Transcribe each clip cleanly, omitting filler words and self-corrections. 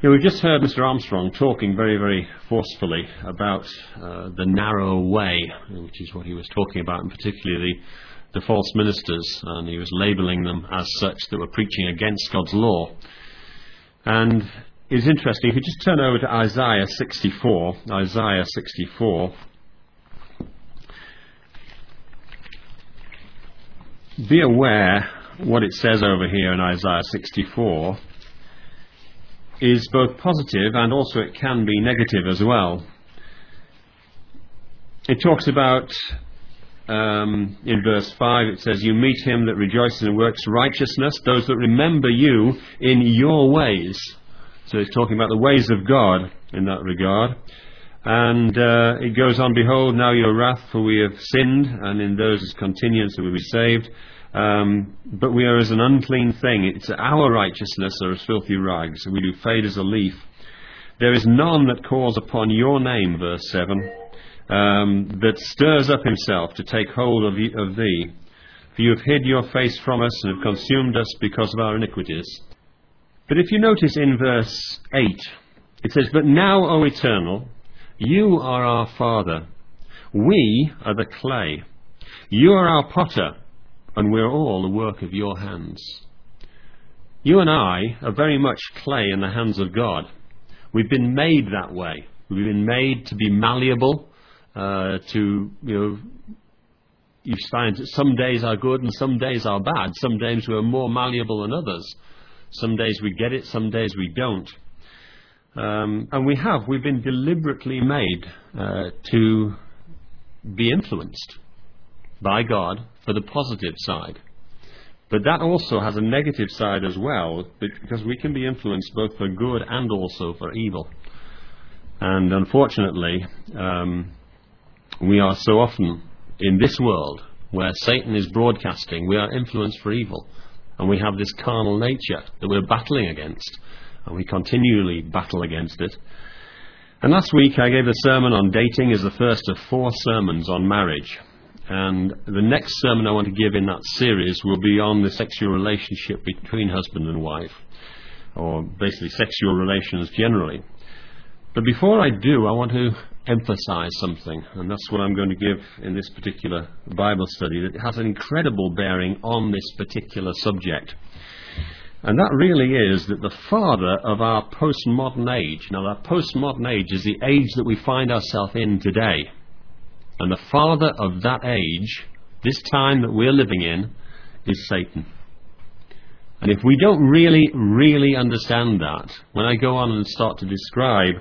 We've just heard Mr. Armstrong talking very, very forcefully about the narrow way, which is what he was talking about, and particularly the false ministers, and he was labelling them as such that were preaching against God's law. And it's interesting, if you just turn over to Isaiah 64, Isaiah 64, be aware what it says over here in Isaiah 64 is both positive and also it can be negative as well. It talks about, in verse 5, it says, "You meet him that rejoices and works righteousness, those that remember you in your ways." So it's talking about the ways of God in that regard. And it goes on, "Behold, now your wrath, for we have sinned, and in those is continuance that we be saved. But we are as an unclean thing. It's our righteousness are as filthy rags, and we do fade as a leaf. There is none that calls upon your name," verse 7, "that stirs up himself to take hold of thee. For you have hid your face from us and have consumed us because of our iniquities." But if you notice in verse 8, it says, "But now, O Eternal, you are our Father. We are the clay. You are our potter, and we're all the work of your hands." You and I are very much clay in the hands of God. We've been made that way. We've been made to be malleable, you find that some days are good and some days are bad. Some days we're more malleable than others. Some days we get it, some days we don't. And we've been deliberately made to be influenced by God for the positive side. But that also has a negative side as well, because we can be influenced both for good and also for evil. And unfortunately, we are so often in this world where Satan is broadcasting, we are influenced for evil. And we have this carnal nature that we're battling against, and we continually battle against it. And last week I gave a sermon on dating as the first of 4 sermons on marriage. And the next sermon I want to give in that series will be on the sexual relationship between husband and wife, or basically sexual relations generally. But before I do, I want to emphasize something, and that's what I'm going to give in this particular Bible study, that has an incredible bearing on this particular subject. And that really is that the father of our postmodern age, now that postmodern age is the age that we find ourselves in today, and the father of that age, this time that we're living in, is Satan. And if we don't really understand that, when I go on and start to describe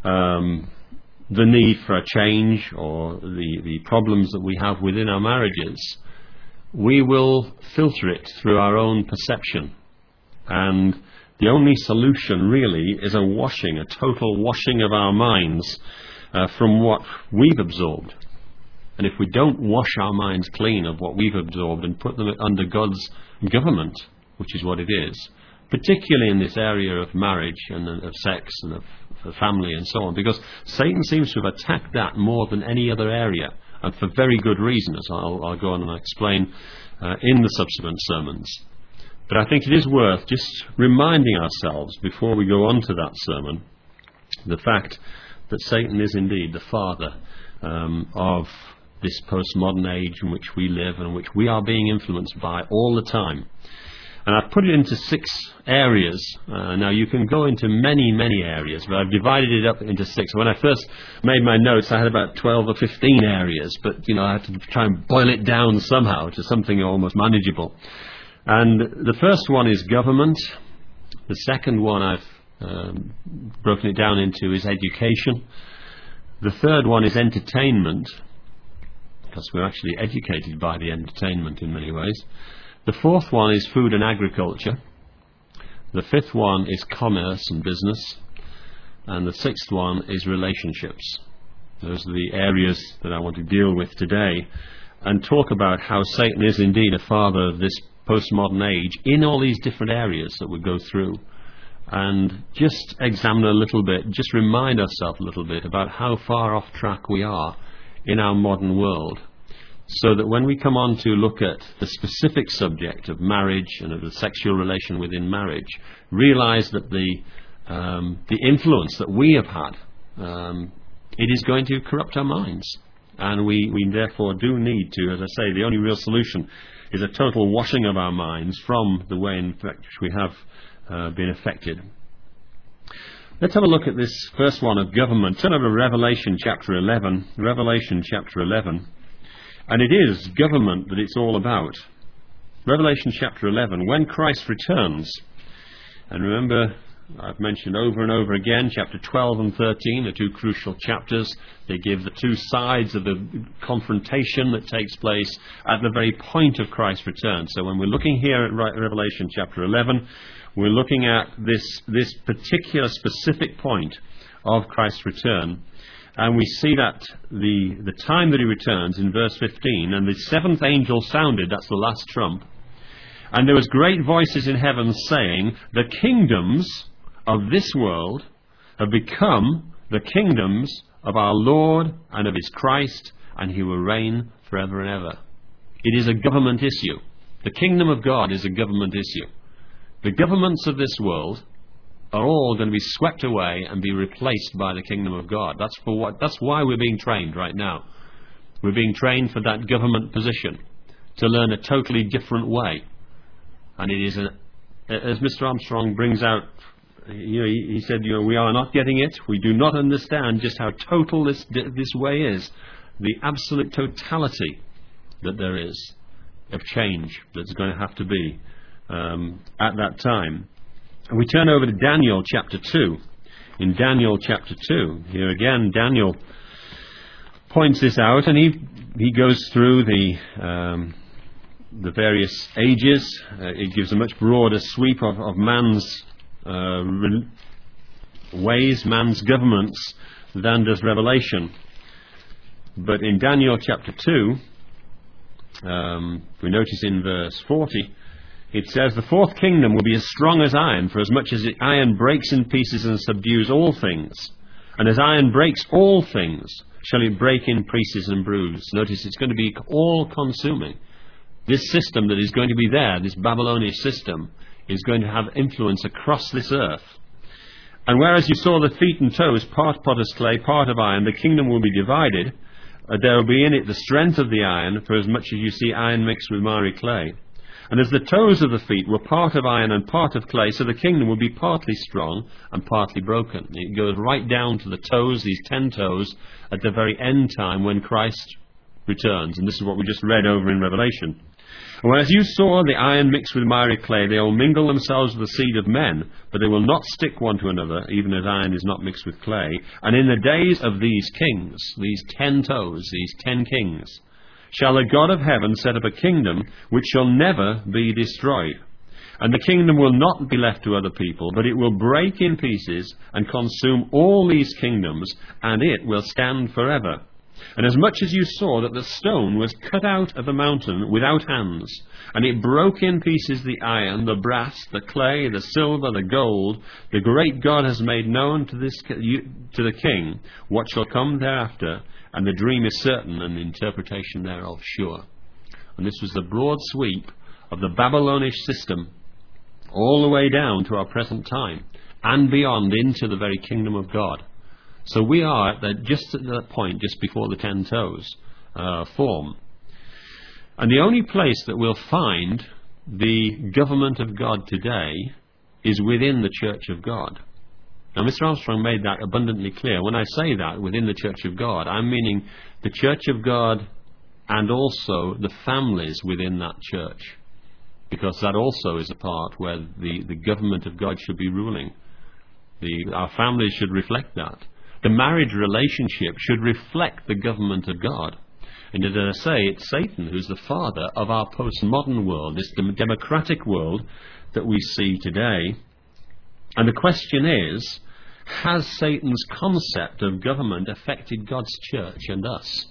the need for a change or the problems that we have within our marriages, we will filter it through our own perception. And the only solution really is a total washing of our minds from what we've absorbed. And if we don't wash our minds clean of what we've absorbed and put them under God's government, which is what it is, particularly in this area of marriage and of sex and of family and so on, because Satan seems to have attacked that more than any other area, and for very good reason, as I'll go on and explain in the subsequent sermons. But I think it is worth just reminding ourselves, before we go on to that sermon, the fact that Satan is indeed the father of this postmodern age in which we live and which we are being influenced by all the time. And I've put it into 6 areas. Now you can go into many areas, but I've divided it up into 6. When I first made my notes, I had about 12 or 15 areas, but I had to try and boil it down somehow to something almost manageable. And the first one is government. The second one I've broken it down into is education. The third one is entertainment, because we're actually educated by the entertainment in many ways. The fourth one is food and agriculture. The fifth one is commerce and business. And the sixth one is relationships. Those are the areas that I want to deal with today and talk about how Satan is indeed a father of this postmodern age in all these different areas that we go through. And just examine a little bit, just remind ourselves a little bit about how far off track we are in our modern world, so that when we come on to look at the specific subject of marriage and of the sexual relation within marriage, realize that the the influence that we have had, it is going to corrupt our minds. And we therefore do need to, as I say, the only real solution is a total washing of our minds from the way in which we have been affected. Let's have a look at this first one of government. Turn over to Revelation chapter 11. Revelation chapter 11. And it is government that it's all about. Revelation chapter 11, when Christ returns. And remember, I've mentioned over and over again, chapter 12 and 13 are two crucial chapters. They give the two sides of the confrontation that takes place at the very point of Christ's return. So when we're looking here at Revelation chapter 11, we're looking at this particular specific point of Christ's return. And we see that the time that he returns in verse 15, and the seventh angel sounded, that's the last trump, and there was great voices in heaven saying, the kingdoms of this world have become the kingdoms of our Lord and of his Christ, and he will reign forever and ever. It is a government issue. The kingdom of God is a government issue. The governments of this world are all going to be swept away and be replaced by the kingdom of God. That's why we're being trained right now. We're being trained for that government position, to learn a totally different way. And it is, as Mr. Armstrong brings out, he said, we are not getting it. We do not understand just how total this way is. The absolute totality that there is of change that's going to have to be at that time. And we turn over to Daniel chapter 2. In Daniel chapter 2, here again, Daniel points this out, and he goes through the various ages. It gives a much broader sweep of man's ways, man's governments, than does Revelation. But in Daniel chapter 2, we notice in verse 40, it says, the fourth kingdom will be as strong as iron, for as much as the iron breaks in pieces and subdues all things. And as iron breaks all things, shall it break in pieces and bruise. Notice it's going to be all-consuming. This system that is going to be there, this Babylonian system, is going to have influence across this earth. And whereas you saw the feet and toes, part potter's clay, part of iron, the kingdom will be divided. There will be in it the strength of the iron, for as much as you see iron mixed with miry clay. And as the toes of the feet were part of iron and part of clay, so the kingdom will be partly strong and partly broken. It goes right down to the toes, these 10 toes, at the very end time when Christ returns. And this is what we just read over in Revelation. And whereas you saw the iron mixed with miry clay, they will mingle themselves with the seed of men, but they will not stick one to another, even as iron is not mixed with clay. And in the days of these kings, these 10 toes, these 10 kings, shall the God of heaven set up a kingdom which shall never be destroyed. And the kingdom will not be left to other people, but it will break in pieces and consume all these kingdoms, and it will stand forever. And as much as you saw that the stone was cut out of the mountain without hands, and it broke in pieces the iron, the brass, the clay, the silver, the gold, the great God has made known to the king what shall come thereafter, and the dream is certain, and the interpretation thereof sure. And this was the broad sweep of the Babylonish system all the way down to our present time, and beyond into the very kingdom of God. So we are just at that point, just before the 10 toes form. And the only place that we'll find the government of God today is within the Church of God. Now, Mr. Armstrong made that abundantly clear. When I say that, within the Church of God, I'm meaning the Church of God and also the families within that church. Because that also is a part where the government of God should be ruling. Our families should reflect that. The marriage relationship should reflect the government of God. And as I say, it's Satan who's the father of our postmodern world, this democratic world that we see today. And the question is, has Satan's concept of government affected God's church and us?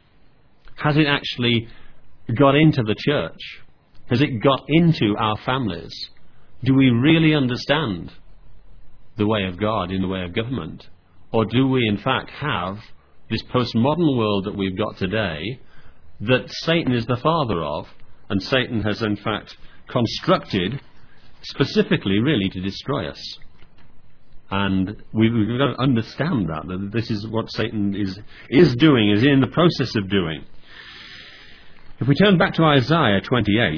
Has it actually got into the church? Has it got into our families? Do we really understand the way of God in the way of government? Or do we in fact have this postmodern world that we've got today that Satan is the father of, and Satan has in fact constructed specifically really to destroy us? And we've got to understand that this is what Satan is doing, is in the process of doing. If we turn back to Isaiah 28,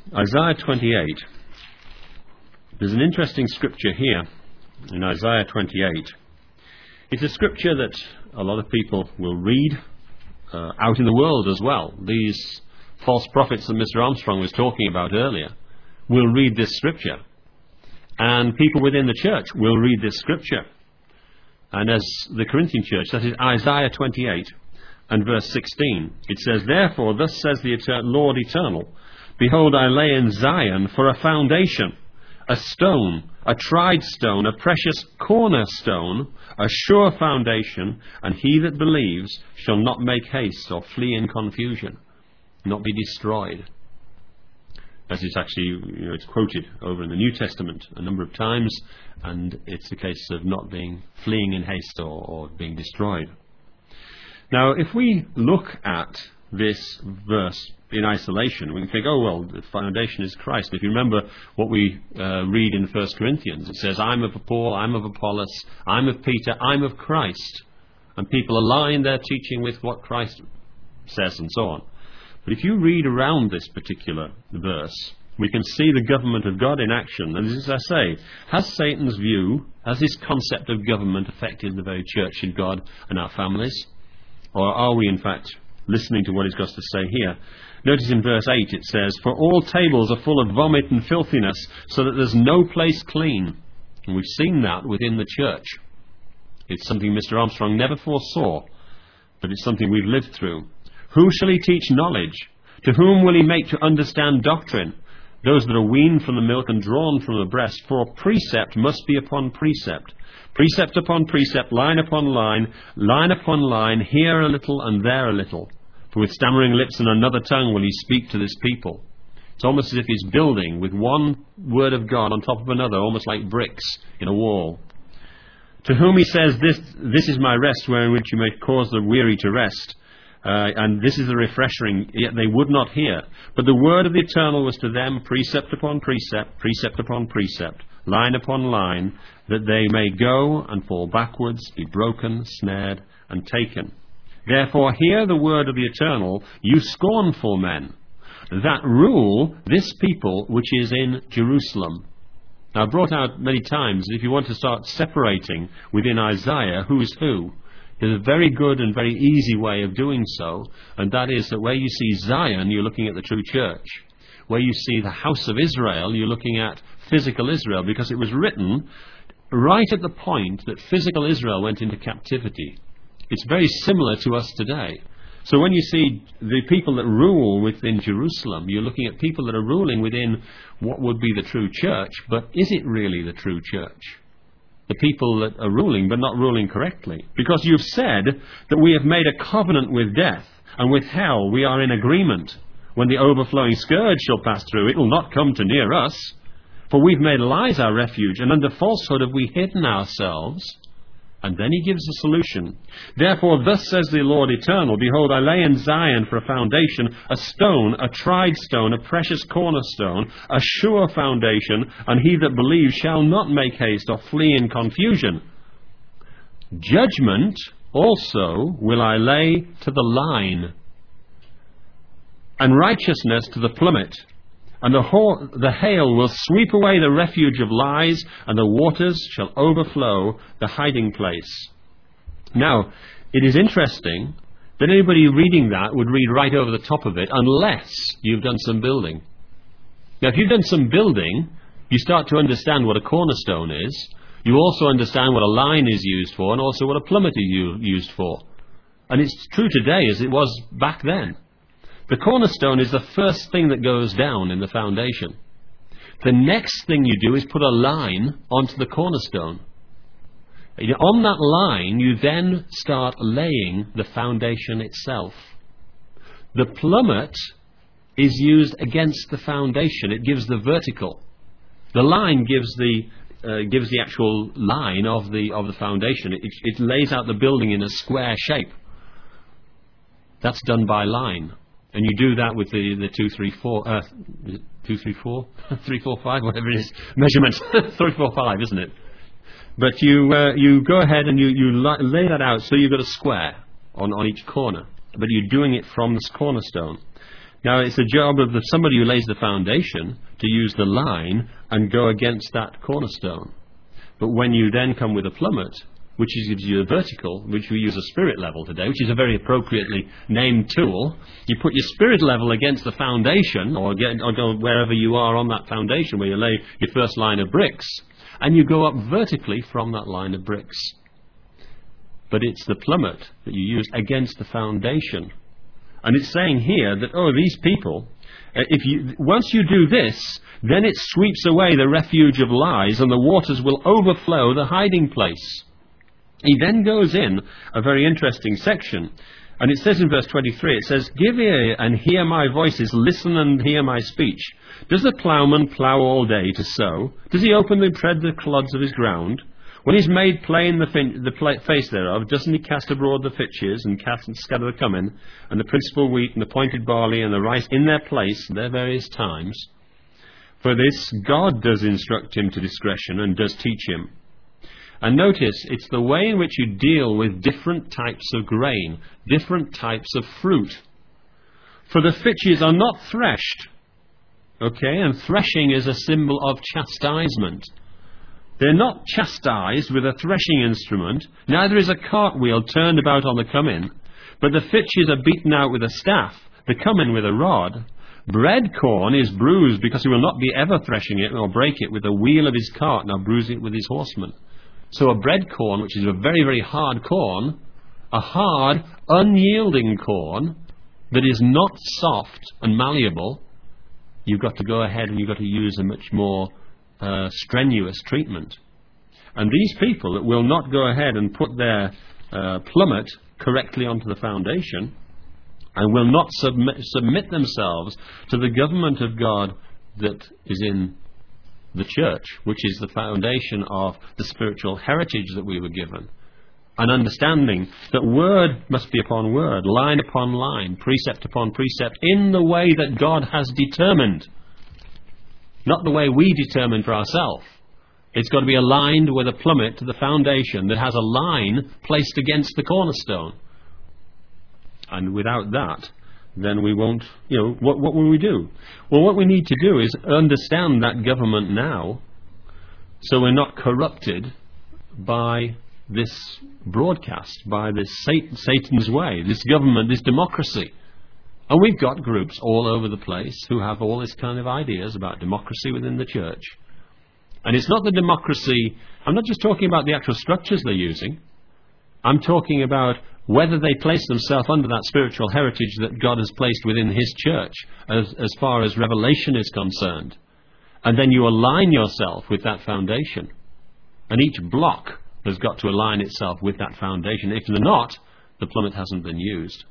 there's an interesting scripture here in Isaiah 28. It's a scripture that a lot of people will read out in the world as well. These false prophets that Mr. Armstrong was talking about earlier will read this scripture. And people within the church will read this scripture. And as the Corinthian church, that is Isaiah 28 and verse 16, it says, "Therefore, thus says the Lord Eternal, Behold, I lay in Zion for a foundation, a stone, a tried stone, a precious cornerstone, a sure foundation, and he that believes shall not make haste or flee in confusion, not be destroyed." As it's actually, it's quoted over in the New Testament a number of times, and it's a case of not fleeing in haste or being destroyed. Now, if we look at this verse in isolation, we can think, oh, well, the foundation is Christ. If you remember what we read in 1 Corinthians, it says, "I'm of Paul, I'm of Apollos, I'm of Peter, I'm of Christ." And people align their teaching with what Christ says and so on. But if you read around this particular verse, we can see the government of God in action. And as I say, has Satan's view, has his concept of government affected the very church of God and our families? Or are we, in fact, listening to what he's got to say here? Notice in verse 8 it says, "For all tables are full of vomit and filthiness, so that there's no place clean." And we've seen that within the church. It's something Mr. Armstrong never foresaw, but it's something we've lived through. "Who shall he teach knowledge? To whom will he make to understand doctrine? Those that are weaned from the milk and drawn from the breast. For precept must be upon precept, precept upon precept, line upon line, here a little and there a little. For with stammering lips and another tongue will he speak to this people." It's almost as if he's building with one word of God on top of another, almost like bricks in a wall. "To whom he says, this is my rest, wherein which you may cause the weary to rest. And this is the refreshing, yet they would not hear. But the word of the Eternal was to them precept upon precept, precept upon precept, line upon line, that they may go and fall backwards, be broken, snared, and taken. Therefore hear the word of the Eternal, you scornful men, that rule this people which is in Jerusalem." Now, I've brought out many times that if you want to start separating within Isaiah who's who, there's a very good and very easy way of doing so, and that is that where you see Zion, you're looking at the true church. Where you see the house of Israel, you're looking at physical Israel, because it was written right at the point that physical Israel went into captivity. It's very similar to us today. So when you see the people that rule within Jerusalem, you're looking at people that are ruling within what would be the true church, but is it really the true church? The people that are ruling, but not ruling correctly. Because you've said that we have made a covenant with death, and with hell we are in agreement. When the overflowing scourge shall pass through, it will not come to near us. For we've made lies our refuge, and under falsehood have we hidden ourselves. And then he gives a solution. "Therefore thus says the Lord Eternal, Behold, I lay in Zion for a foundation, a stone, a tried stone, a precious cornerstone, a sure foundation, and he that believes shall not make haste or flee in confusion. Judgment also will I lay to the line, and righteousness to the plummet. And the hail will sweep away the refuge of lies, and the waters shall overflow the hiding place." Now, it is interesting that anybody reading that would read right over the top of it, unless you've done some building. Now, if you've done some building, you start to understand what a cornerstone is. You also understand what a line is used for, and also what a plummet is used for. And it's true today as it was back then. The cornerstone is the first thing that goes down in the foundation. The next thing you do is put a line onto the cornerstone. On that line, you then start laying the foundation itself. The plummet is used against the foundation. It gives the vertical. The line gives the actual line of the foundation. It lays out the building in a square shape. That's done by line. And you do that with the 345, whatever it is, measurement, 345, isn't it? But you go ahead and you lay that out so you've got a square on each corner. But you're doing it from this cornerstone. Now, it's the job of somebody who lays the foundation to use the line and go against that cornerstone. But when you then come with a plummet, which gives you a vertical, which we use a spirit level today, which is a very appropriately named tool, you put your spirit level against the foundation, or go wherever you are on that foundation where you lay your first line of bricks, and you go up vertically from that line of bricks. But it's the plummet that you use against the foundation. And it's saying here that, these people, once you do this, then it sweeps away the refuge of lies, and the waters will overflow the hiding place. He then goes in a very interesting section, and it says in verse 23, it says, "Give ear and hear my voices, listen and hear my speech. Does the ploughman plough all day to sow? Does he openly tread the clods of his ground? When he's made plain the face thereof, doesn't he cast abroad the fitches, and scatter the cummin, and the principal wheat, and the pointed barley, and the rice in their place, their various times? For this God does instruct him to discretion, and does teach him." And notice, it's the way in which you deal with different types of grain, different types of fruit. For the fitches are not threshed, and threshing is a symbol of chastisement. They're not chastised with a threshing instrument, neither is a cartwheel turned about on the cummin, but the fitches are beaten out with a staff, the cummin with a rod. Bread corn is bruised, because he will not be ever threshing it, nor break it with the wheel of his cart, nor bruise it with his horsemen. So a bread corn, which is a very, very hard corn, a hard, unyielding corn that is not soft and malleable, you've got to go ahead and you've got to use a much more strenuous treatment. And these people that will not go ahead and put their plummet correctly onto the foundation, and will not submit themselves to the government of God that is in the church, which is the foundation of the spiritual heritage that we were given, and understanding that word must be upon word, line upon line, precept upon precept, in the way that God has determined, not the way we determine for ourselves. It's got to be aligned with a plummet to the foundation that has a line placed against the cornerstone. And without that, then we won't, what will we do? Well, what we need to do is understand that government now, so we're not corrupted by this broadcast, by this Satan's way, this government, this democracy. And we've got groups all over the place who have all this kind of ideas about democracy within the church. And it's not the democracy, I'm not just talking about the actual structures they're using. I'm talking about whether they place themselves under that spiritual heritage that God has placed within His church as far as revelation is concerned. And then you align yourself with that foundation. And each block has got to align itself with that foundation. If they're not, the plummet hasn't been used.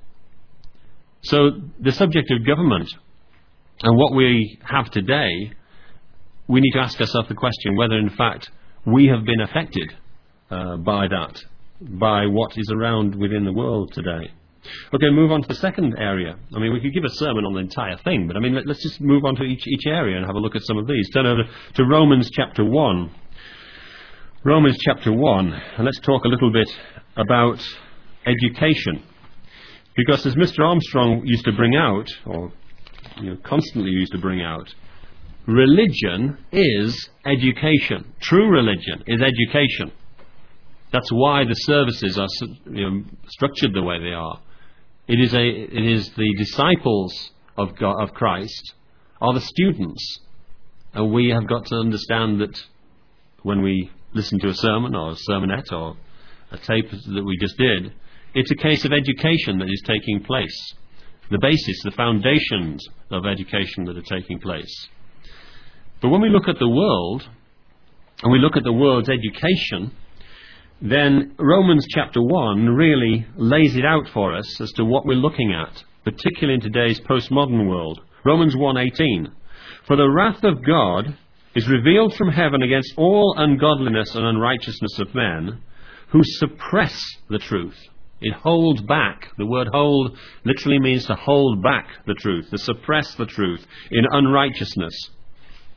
So the subject of government and what we have today, we need to ask ourselves the question whether in fact we have been affected by that, by what is around within the world today. Okay, move on to the second area. I mean, we could give a sermon on the entire thing, but I mean, let's just move on to each area and have a look at some of these. Turn over to Romans chapter 1. Romans chapter 1, and let's talk a little bit about education. Because as Mr. Armstrong used to bring out, or constantly used to bring out, religion is education. True religion is education. That's why the services are structured the way they are. It is the disciples of God, of Christ, are the students, and we have got to understand that when we listen to a sermon or a sermonette or a tape that we just did, it's a case of education that is taking place. The basis, the foundations of education that are taking place. But when we look at the world, and we look at the world's education, then Romans chapter 1 really lays it out for us as to what we're looking at, particularly in today's postmodern world. Romans 1:18. For the wrath of God is revealed from heaven against all ungodliness and unrighteousness of men who suppress the truth. It holds back. The word hold literally means to hold back the truth, to suppress the truth in unrighteousness.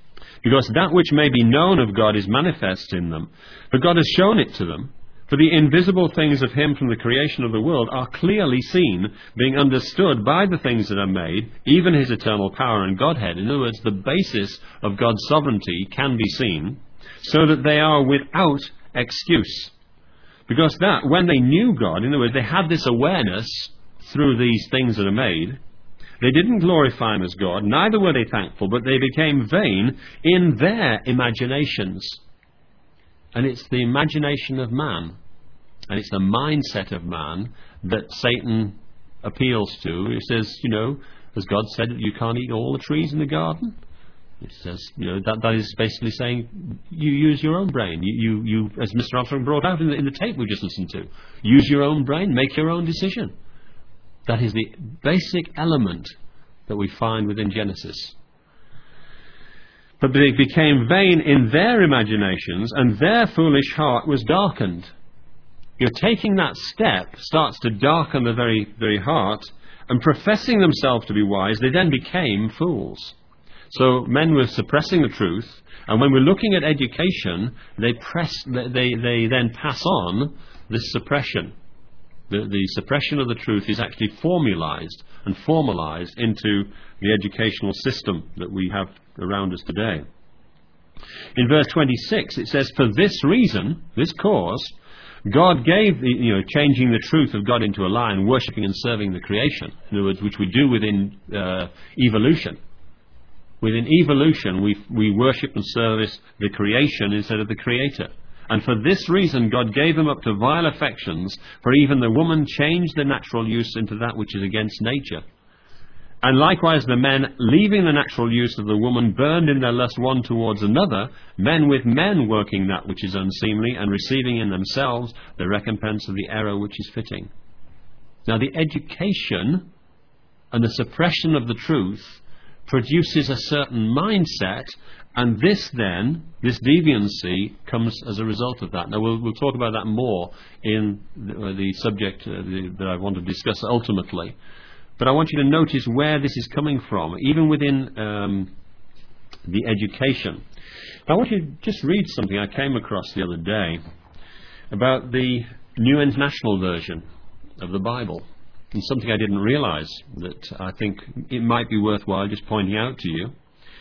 because that which may be known of God is manifest in them, for God has shown it to them. For the invisible things of him from the creation of the world are clearly seen, being understood by the things that are made, even his eternal power and Godhead. In other words, the basis of God's sovereignty can be seen, so that they are without excuse. Because that, when they knew God, in other words, they had this awareness through these things that are made, they didn't glorify him as God, neither were they thankful, but they became vain in their imaginations. And it's the imagination of man, and it's the mindset of man that Satan appeals to. He says, as God said, you can't eat all the trees in the garden. It says, that is basically saying, you use your own brain. You as Mr. Armstrong brought out in the tape we just listened to, use your own brain, make your own decision. That is the basic element that we find within Genesis. But they became vain in their imaginations, and their foolish heart was darkened. Taking that step starts to darken the very, very heart, and professing themselves to be wise, they then became fools. So men were suppressing the truth, and when we're looking at education, they then pass on this suppression. The suppression of the truth is actually formalized and formalized into the educational system that we have around us today. In verse 26 it says, for this reason, this cause, God gave, changing the truth of God into a lie and worshipping and serving the creation, in other words, which we do within evolution. Within evolution, we worship and service the creation instead of the Creator. And for this reason, God gave them up to vile affections, for even the woman changed the natural use into that which is against nature. And likewise the men, leaving the natural use of the woman, burned in their lust one towards another, men with men working that which is unseemly, and receiving in themselves the recompense of the error which is fitting. Now the education and the suppression of the truth produces a certain mindset, and this deviancy comes as a result of that. Now we'll talk about that more in the subject that I want to discuss ultimately. But I want you to notice where this is coming from, even within the education. I want you to just read something I came across the other day about the New International Version of the Bible. And something I didn't realize that I think it might be worthwhile just pointing out to you.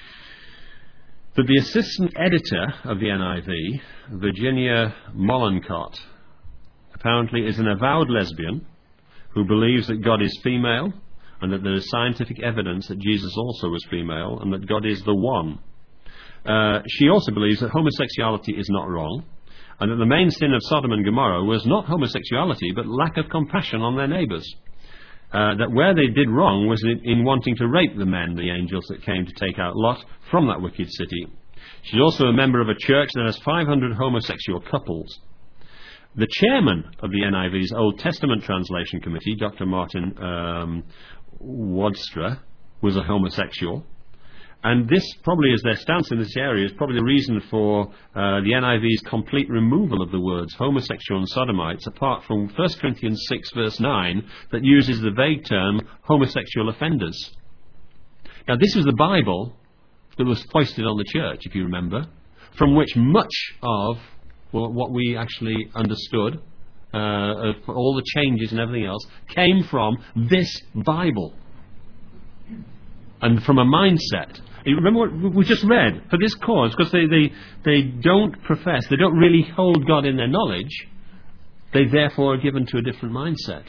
That the assistant editor of the NIV, Virginia Mollenkott, apparently is an avowed lesbian who believes that God is female and that there is scientific evidence that Jesus also was female and that God is the one. She also believes that homosexuality is not wrong and that the main sin of Sodom and Gomorrah was not homosexuality but lack of compassion on their neighbours. That where they did wrong was in wanting to rape the men, the angels that came to take out Lot from that wicked city. She's also a member of a church that has 500 homosexual couples. The chairman of the NIV's Old Testament Translation Committee, Dr. Martin Wadstra, was a homosexual. And this probably is their stance in this area, is probably the reason for the NIV's complete removal of the words homosexual and sodomites, apart from 1 Corinthians 6 verse 9, that uses the vague term homosexual offenders. Now this was the Bible that was foisted on the church, if you remember, from which much of what we actually understood, of all the changes and everything else, came from this Bible. And from a mindset. You remember what we just read? For this cause, because they don't profess, they don't really hold God in their knowledge, they therefore are given to a different mindset.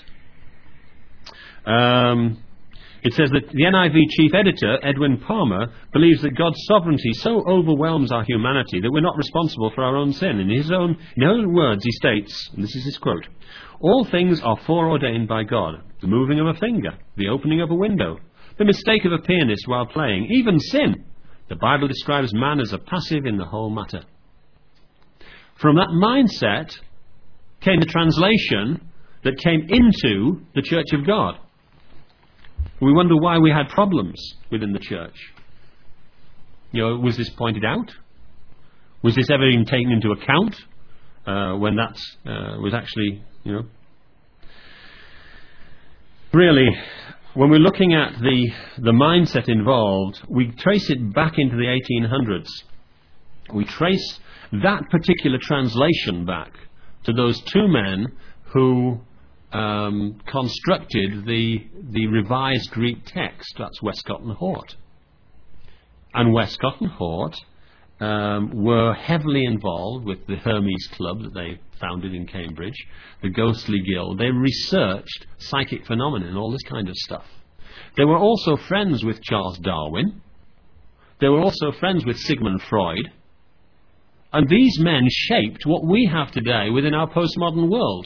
It says that the NIV chief editor, Edwin Palmer, believes that God's sovereignty so overwhelms our humanity that we're not responsible for our own sin. In his own words, he states, and this is his quote, all things are foreordained by God. The moving of a finger, the opening of a window, the mistake of a pianist while playing, even sin. The Bible describes man as a passive in the whole matter. From that mindset came the translation that came into the Church of God. We wonder why we had problems within the church. Was this pointed out? Was this ever even taken into account when that was actually, Really, when we're looking at the mindset involved, we trace it back into the 1800s. We trace that particular translation back to those two men who constructed the revised Greek text. That's Westcott and Hort. And Westcott and Hort were heavily involved with the Hermes Club that they founded in Cambridge, the Ghostly Guild. They researched psychic phenomena and all this kind of stuff. They were also friends with Charles Darwin. They were also friends with Sigmund Freud. And these men shaped what we have today within our postmodern world.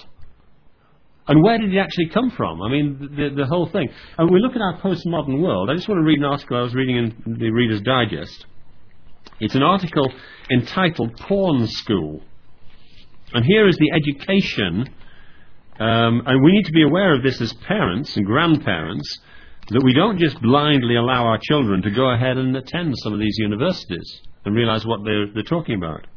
And where did it actually come from? I mean, the whole thing. And we look at our postmodern world. I just want to read an article I was reading in the Reader's Digest. It's an article entitled Porn School. And here is the education, and we need to be aware of this as parents and grandparents, that we don't just blindly allow our children to go ahead and attend some of these universities and realize what they're talking about.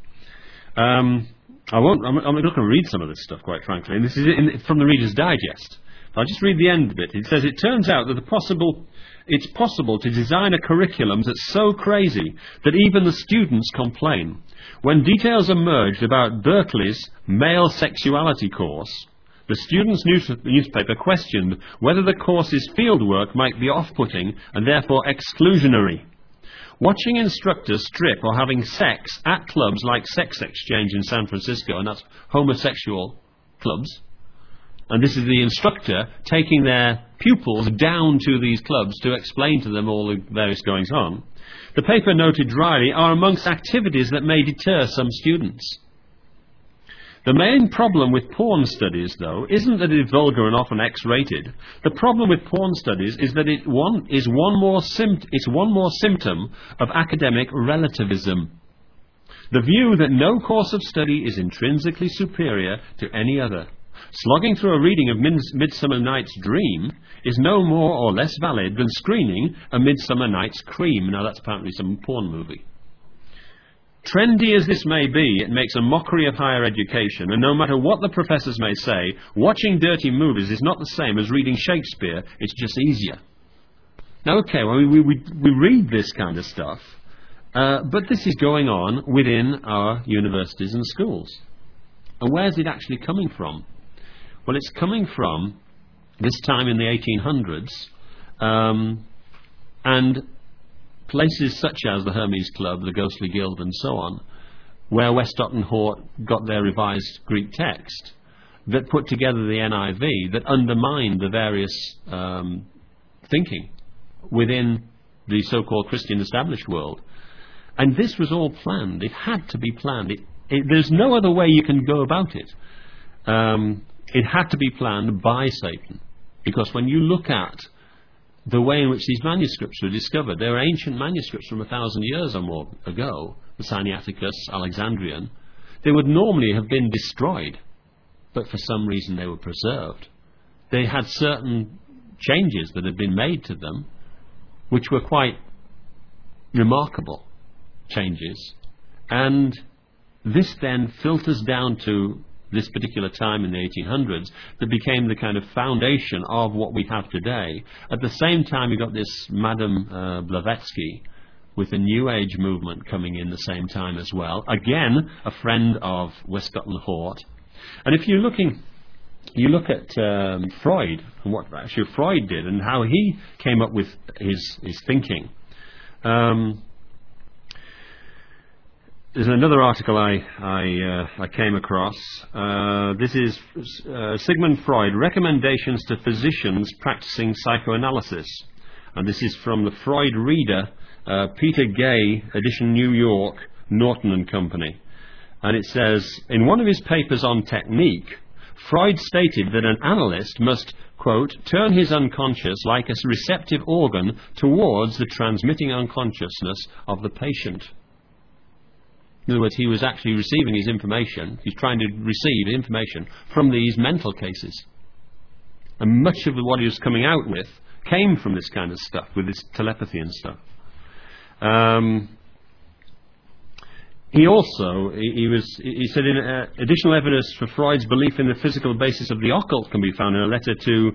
I'm not going to read some of this stuff, quite frankly. And this is from the Reader's Digest. I'll just read the end of it. It says, it turns out that it's possible to design a curriculum that's so crazy that even the students complain. When details emerged about Berkeley's male sexuality course, the students' newspaper questioned whether the course's fieldwork might be off-putting and therefore exclusionary. Watching instructors strip or having sex at clubs like Sex Exchange in San Francisco, and that's homosexual clubs, and this is the instructor taking their pupils down to these clubs to explain to them all the various goings-on, the paper noted dryly, are amongst activities that may deter some students. The main problem with porn studies, though, isn't that it is vulgar and often X-rated. The problem with porn studies is that it's one more symptom of academic relativism. The view that no course of study is intrinsically superior to any other. Slogging through a reading of Midsummer Night's Dream is no more or less valid than screening a Midsummer Night's Cream. Now, that's apparently some porn movie. Trendy as this may be, it makes a mockery of higher education, and no matter what the professors may say, watching dirty movies is not the same as reading Shakespeare, it's just easier. Now, okay, well, we read this kind of stuff, but this is going on within our universities and schools. And where's it actually coming from? Well, it's coming from this time in the 1800s, and places such as the Hermes Club, the Ghostly Guild, and so on, where Westcott and Hort got their revised Greek text, that put together the NIV, that undermined the various thinking within the so-called Christian established world. And this was all planned. It had to be planned. There's no other way you can go about it. It had to be planned by Satan. Because when you look at the way in which these manuscripts were discovered, they were ancient manuscripts from 1,000 years or more ago, the Sinaiticus, Alexandrian. They would normally have been destroyed, but for some reason they were preserved. They had certain changes that had been made to them, which were quite remarkable changes, and this then filters down to this particular time in the 1800s that became the kind of foundation of what we have today. At the same time, you got this Madame Blavatsky with the New Age movement coming in the same time as well. Again, a friend of Westcott and Hort. And if you look at Freud and what actually Freud did and how he came up with his thinking. There's another article I came across. This is Sigmund Freud, Recommendations to Physicians Practicing Psychoanalysis. And this is from the Freud Reader, Peter Gay, edition New York, Norton and Company. And it says, in one of his papers on technique, Freud stated that an analyst must, quote, turn his unconscious like a receptive organ towards the transmitting unconsciousness of the patient. In other words, he was actually receiving his information, he's trying to receive information from these mental cases. And much of what he was coming out with came from this kind of stuff, with this telepathy and stuff. He said additional evidence for Freud's belief in the physical basis of the occult can be found in a letter to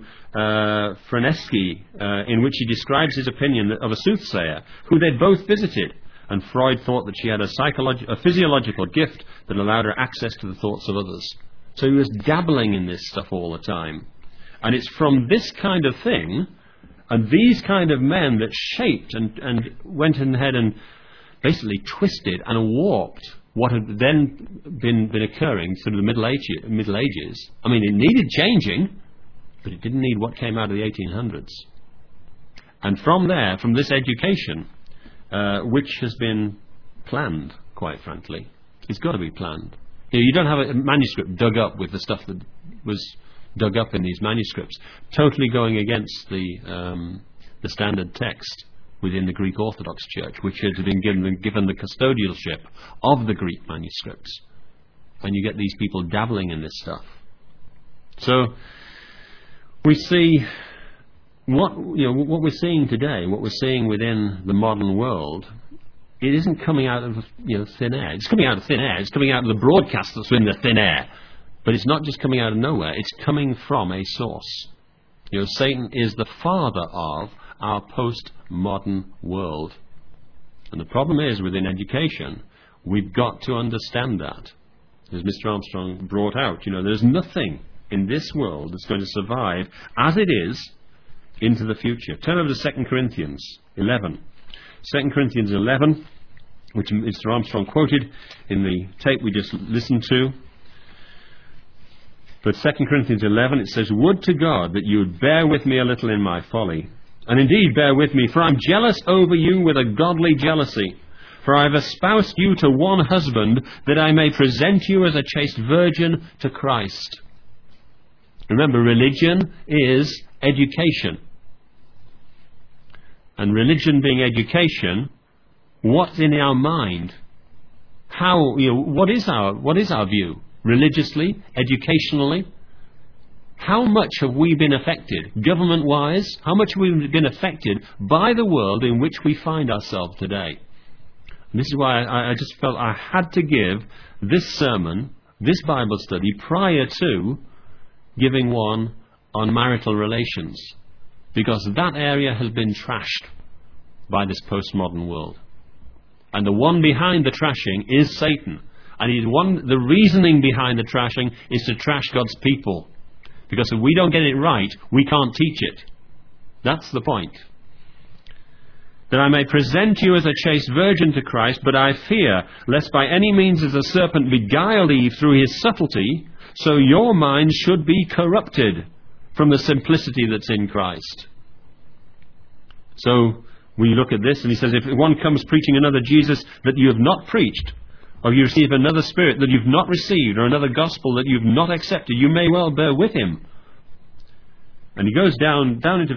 Frenesky, in which he describes his opinion of a soothsayer, who they'd both visited, And Freud thought that she had a physiological gift that allowed her access to the thoughts of others. So he was dabbling in this stuff all the time. And it's from this kind of thing and these kind of men that shaped and went ahead and basically twisted and warped what had then been occurring through the Middle Ages. I mean, it needed changing, but it didn't need what came out of the 1800s. And from there, from this education, which has been planned, quite frankly, it's got to be planned. You don't have a manuscript dug up with the stuff that was dug up in these manuscripts, totally going against the standard text within the Greek Orthodox Church, which had been given the custodialship of the Greek manuscripts. And you get these people dabbling in this stuff. So we see what we're seeing today, what we're seeing within the modern world. It isn't coming out of thin air. It's coming out of thin air. It's coming out of the broadcast that's in the thin air. But it's not just coming out of nowhere. It's coming from a source. Satan is the father of our post-modern world. And the problem is, within education, we've got to understand that. As Mr. Armstrong brought out, there's nothing in this world that's going to survive as it is into the future. Turn over to 2 Corinthians 11. 2 Corinthians 11, which Mr. Armstrong quoted in the tape we just listened to. But 2 Corinthians 11, it says, "Would to God that you would bear with me a little in my folly. And indeed bear with me, for I am jealous over you with a godly jealousy. For I have espoused you to one husband, that I may present you as a chaste virgin to Christ." Remember, religion is education. And religion being education, what's in our mind? What is our view? Religiously, educationally? How much have we been affected, government-wise? How much have we been affected by the world in which we find ourselves today? And this is why I just felt I had to give this sermon, this Bible study, prior to giving one on marital relations. Because that area has been trashed by this postmodern world. And the one behind the trashing is Satan. And the reasoning behind the trashing is to trash God's people. Because if we don't get it right, we can't teach it. That's the point. "That I may present you as a chaste virgin to Christ, but I fear, lest by any means as the serpent beguiled Eve through his subtlety, so your minds should be corrupted from the simplicity that's in Christ." So we look at this and he says, if one comes preaching another Jesus that you have not preached, or you receive another spirit that you've not received, or another gospel that you've not accepted, you may well bear with him. And he goes down into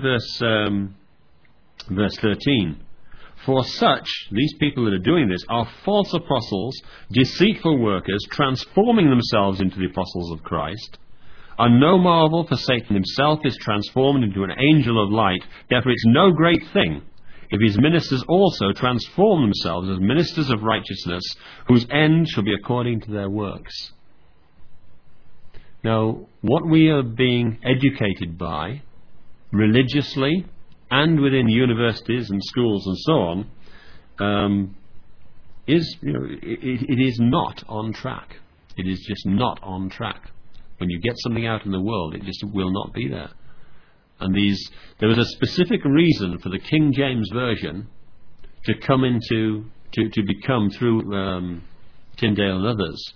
verse 13. "For such," these people that are doing this, "are false apostles, deceitful workers, transforming themselves into the apostles of Christ. And no marvel, for Satan himself is transformed into an angel of light. Therefore it's no great thing if his ministers also transform themselves as ministers of righteousness, whose end shall be according to their works." Now, what we are being educated by, religiously, and within universities and schools and so on, it is not on track. It is just not on track. When you get something out in the world, it just will not be there. And there was a specific reason for the King James Version to come to become, through Tyndale and others,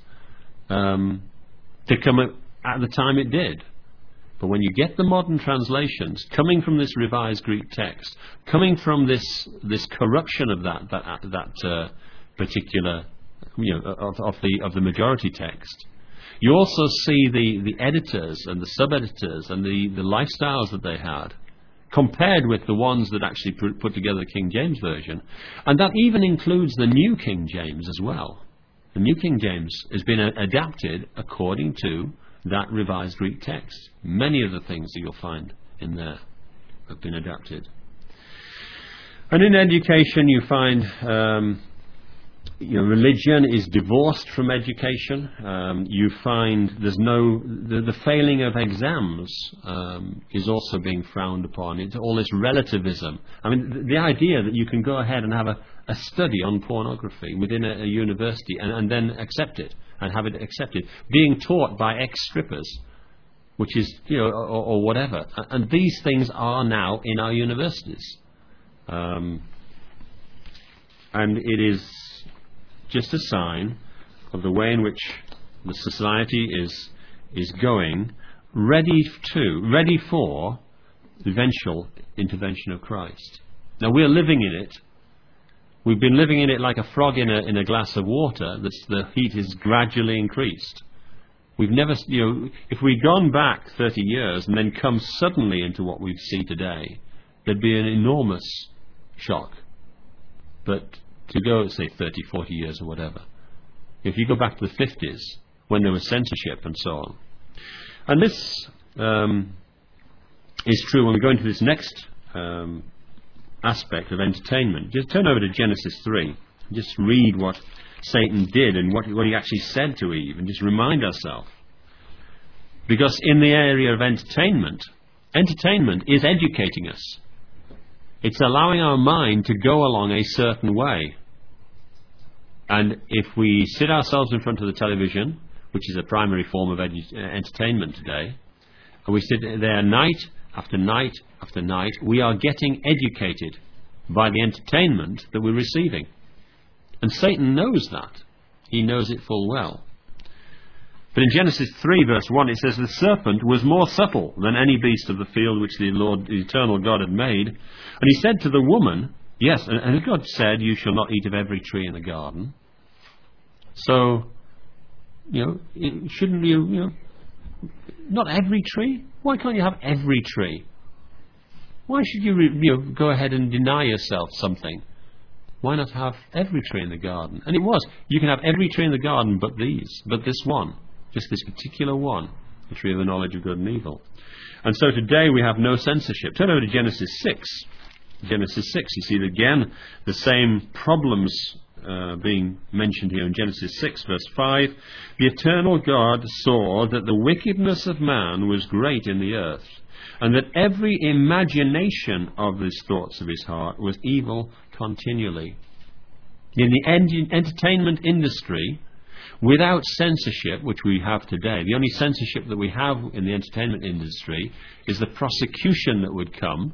to come at the time it did. But when you get the modern translations coming from this revised Greek text, coming from this corruption of that particular of the majority text, you also see the editors and the sub-editors and the lifestyles that they had, compared with the ones that actually put together the King James Version. And that even includes the New King James as well. The New King James has been adapted according to that revised Greek text. Many of the things that you'll find in there have been adapted. And in education you find Religion is divorced from education. You find there's the failing of exams is also being frowned upon. It's all this relativism. I mean, the idea that you can go ahead and have a study on pornography within a university and then accept it and have it accepted, being taught by ex-strippers, which is, or whatever. And these things are now in our universities. And it is just a sign of the way in which the society is going, ready for the eventual intervention of Christ. Now we're living in it. We've been living in it like a frog in a glass of water. The heat is gradually increased. We've never, if we'd gone back 30 years and then come suddenly into what we see today, there'd be an enormous shock. But to go, say, 30, 40 years or whatever. If you go back to the 50s, when there was censorship and so on. And this is true when we go into this next aspect of entertainment. Just turn over to Genesis 3. Just read what Satan did and what he actually said to Eve, and just remind ourselves. Because in the area of entertainment is educating us. It's allowing our mind to go along a certain way. And if we sit ourselves in front of the television, which is a primary form of entertainment today, and we sit there night after night after night, we are getting educated by the entertainment that we're receiving. And Satan knows that. He knows it full well. But in Genesis 3 verse 1 it says, "The serpent was more subtle than any beast of the field which the Lord, the eternal God, had made. And he said to the woman," yes, and God said, "You shall not eat of every tree in the garden." So, shouldn't you, not every tree? Why can't you have every tree? Why should you, go ahead and deny yourself something? Why not have every tree in the garden? And it was, you can have every tree in the garden but this one, just this particular one, the tree of the knowledge of good and evil. And so today we have no censorship. Turn over to Genesis 6. Genesis 6, you see again the same problems being mentioned here in Genesis 6 verse 5. "The eternal God saw that the wickedness of man was great in the earth, and that every imagination of the thoughts of his heart was evil continually." In the entertainment industry, without censorship, which we have today, the only censorship that we have in the entertainment industry is the prosecution that would come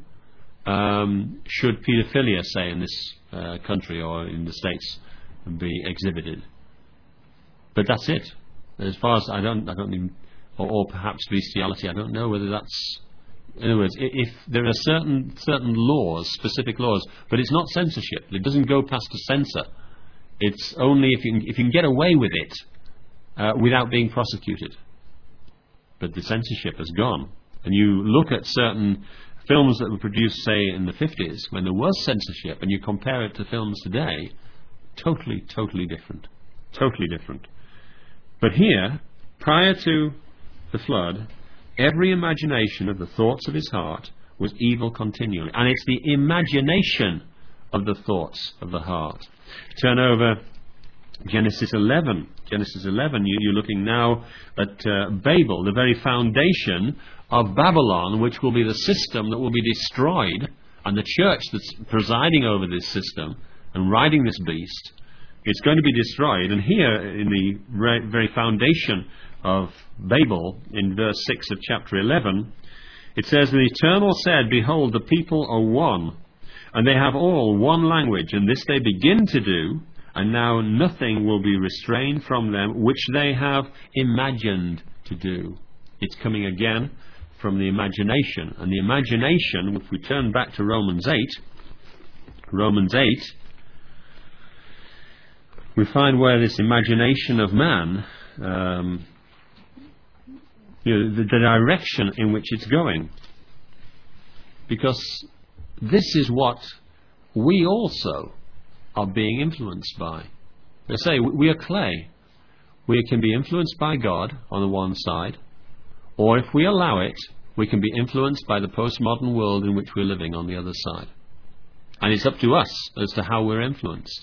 should paedophilia, say, in this country or in the States be exhibited. But that's it. As far as I don't even, or perhaps bestiality, I don't know whether that's. In other words, if there are certain laws, specific laws, but it's not censorship. It doesn't go past a censor. It's only if you can get away with it without being prosecuted. But the censorship has gone, and you look at certain films that were produced, say, in the 50s, when there was censorship, and you compare it to films today, totally different. Totally different. But here, prior to the flood, every imagination of the thoughts of his heart was evil continually. And it's the imagination of the thoughts of the heart. Turn over Genesis 11. Genesis 11, you're looking now at Babel, the very foundation of Babylon, which will be the system that will be destroyed, and the church that's presiding over this system and riding this beast, it's going to be destroyed. And here, in the very foundation of Babel, in verse 6 of chapter 11, it says, "The Eternal said, Behold, the people are one, and they have all one language, and this they begin to do, and now nothing will be restrained from them, which they have imagined to do." It's coming again from the imagination. And the imagination, if we turn back to Romans 8, we find where this imagination of man, the direction in which it's going. Because this is what we also are being influenced by. They say we are clay. We can be influenced by God on the one side, or if we allow it, we can be influenced by the postmodern world in which we're living on the other side. And it's up to us as to how we're influenced.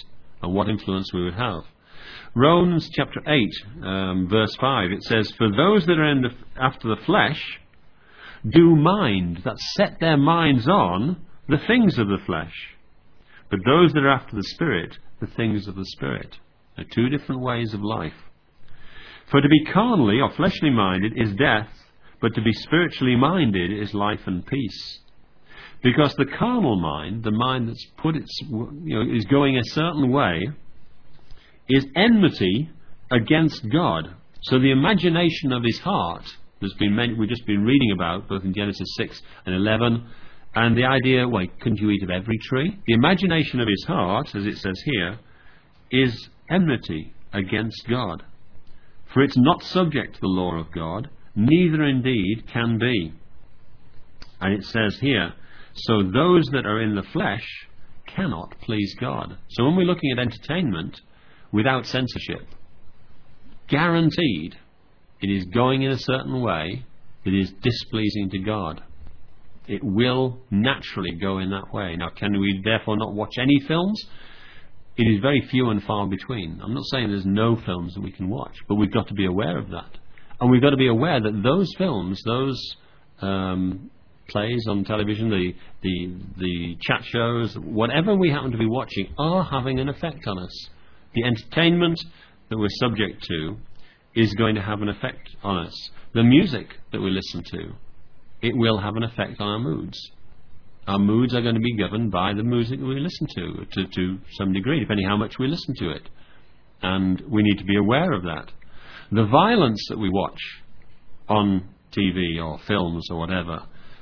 and what influence we would have. Romans chapter 8, verse 5, it says, "For those that are after the flesh do mind," that set their minds on the things of the flesh. "But those that are after the Spirit, the things of the Spirit." They're two different ways of life. "For to be carnally or fleshly minded is death, but to be spiritually minded is life and peace." Because the carnal mind, the mind that's is going a certain way, is enmity against God. So the imagination of his heart, we've just been reading about, both in Genesis 6 and 11, and the idea, wait, couldn't you eat of every tree? The imagination of his heart, as it says here, is enmity against God. "For it's not subject to the law of God, neither indeed can be." And it says here, so those that are in the flesh cannot please God. So when we're looking at entertainment, without censorship, guaranteed it is going in a certain way that is displeasing to God. It will naturally go in that way. Now, can we therefore not watch any films? It is very few and far between. I'm not saying there's no films that we can watch, but we've got to be aware of that. And we've got to be aware that those films, those plays on television, the chat shows, whatever we happen to be watching, are having an effect on us. The entertainment that we're subject to is going to have an effect on us. The music that we listen to, it will have an effect on our moods. Our moods are going to be governed by the music that we listen to some degree, depending how much we listen to it. And we need to be aware of that. The violence that we watch on TV or films or whatever,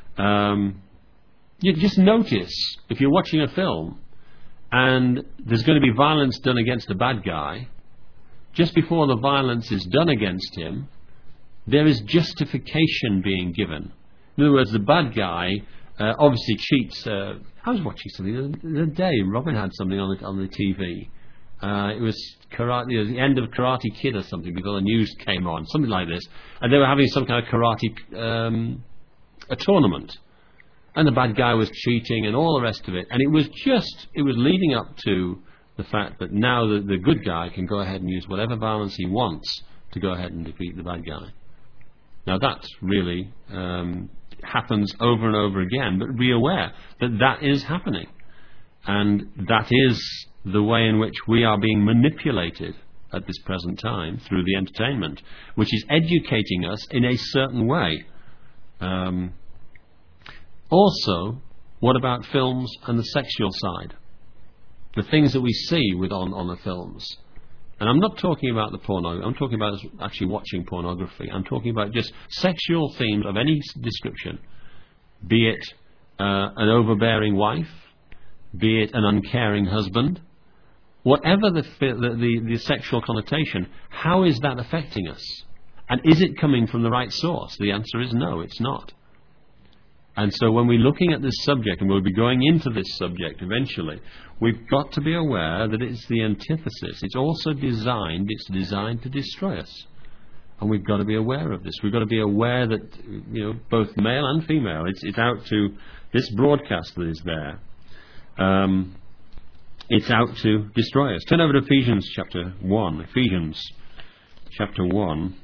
you just notice, if you're watching a film and there's going to be violence done against a bad guy, just before the violence is done against him, there is justification being given. In other words, the bad guy obviously cheats. I was watching something the other day. Robin had something on the TV. It was the end of Karate Kid or something, before the news came on, something like this. And they were having some kind of karate a tournament. And the bad guy was cheating and all the rest of it. And it was leading up to the fact that now the good guy can go ahead and use whatever violence he wants to go ahead and defeat the bad guy. Now that really happens over and over again, but be aware that that is happening. And that is the way in which we are being manipulated at this present time through the entertainment, which is educating us in a certain way. Also, what about films and the sexual side? The things that we see on the films. And I'm not talking about the pornography. I'm talking about actually watching pornography. I'm talking about just sexual themes of any description. Be it an overbearing wife, be it an uncaring husband, whatever the sexual connotation, how is that affecting us? And is it coming from the right source? The answer is no, it's not. And so when we're looking at this subject, and we'll be going into this subject eventually, we've got to be aware that it's the antithesis. It's also designed to destroy us. And we've got to be aware of this. We've got to be aware that, both male and female, it's out to this broadcast that is there. It's out to destroy us. Turn over to Ephesians chapter 1. Ephesians chapter 1.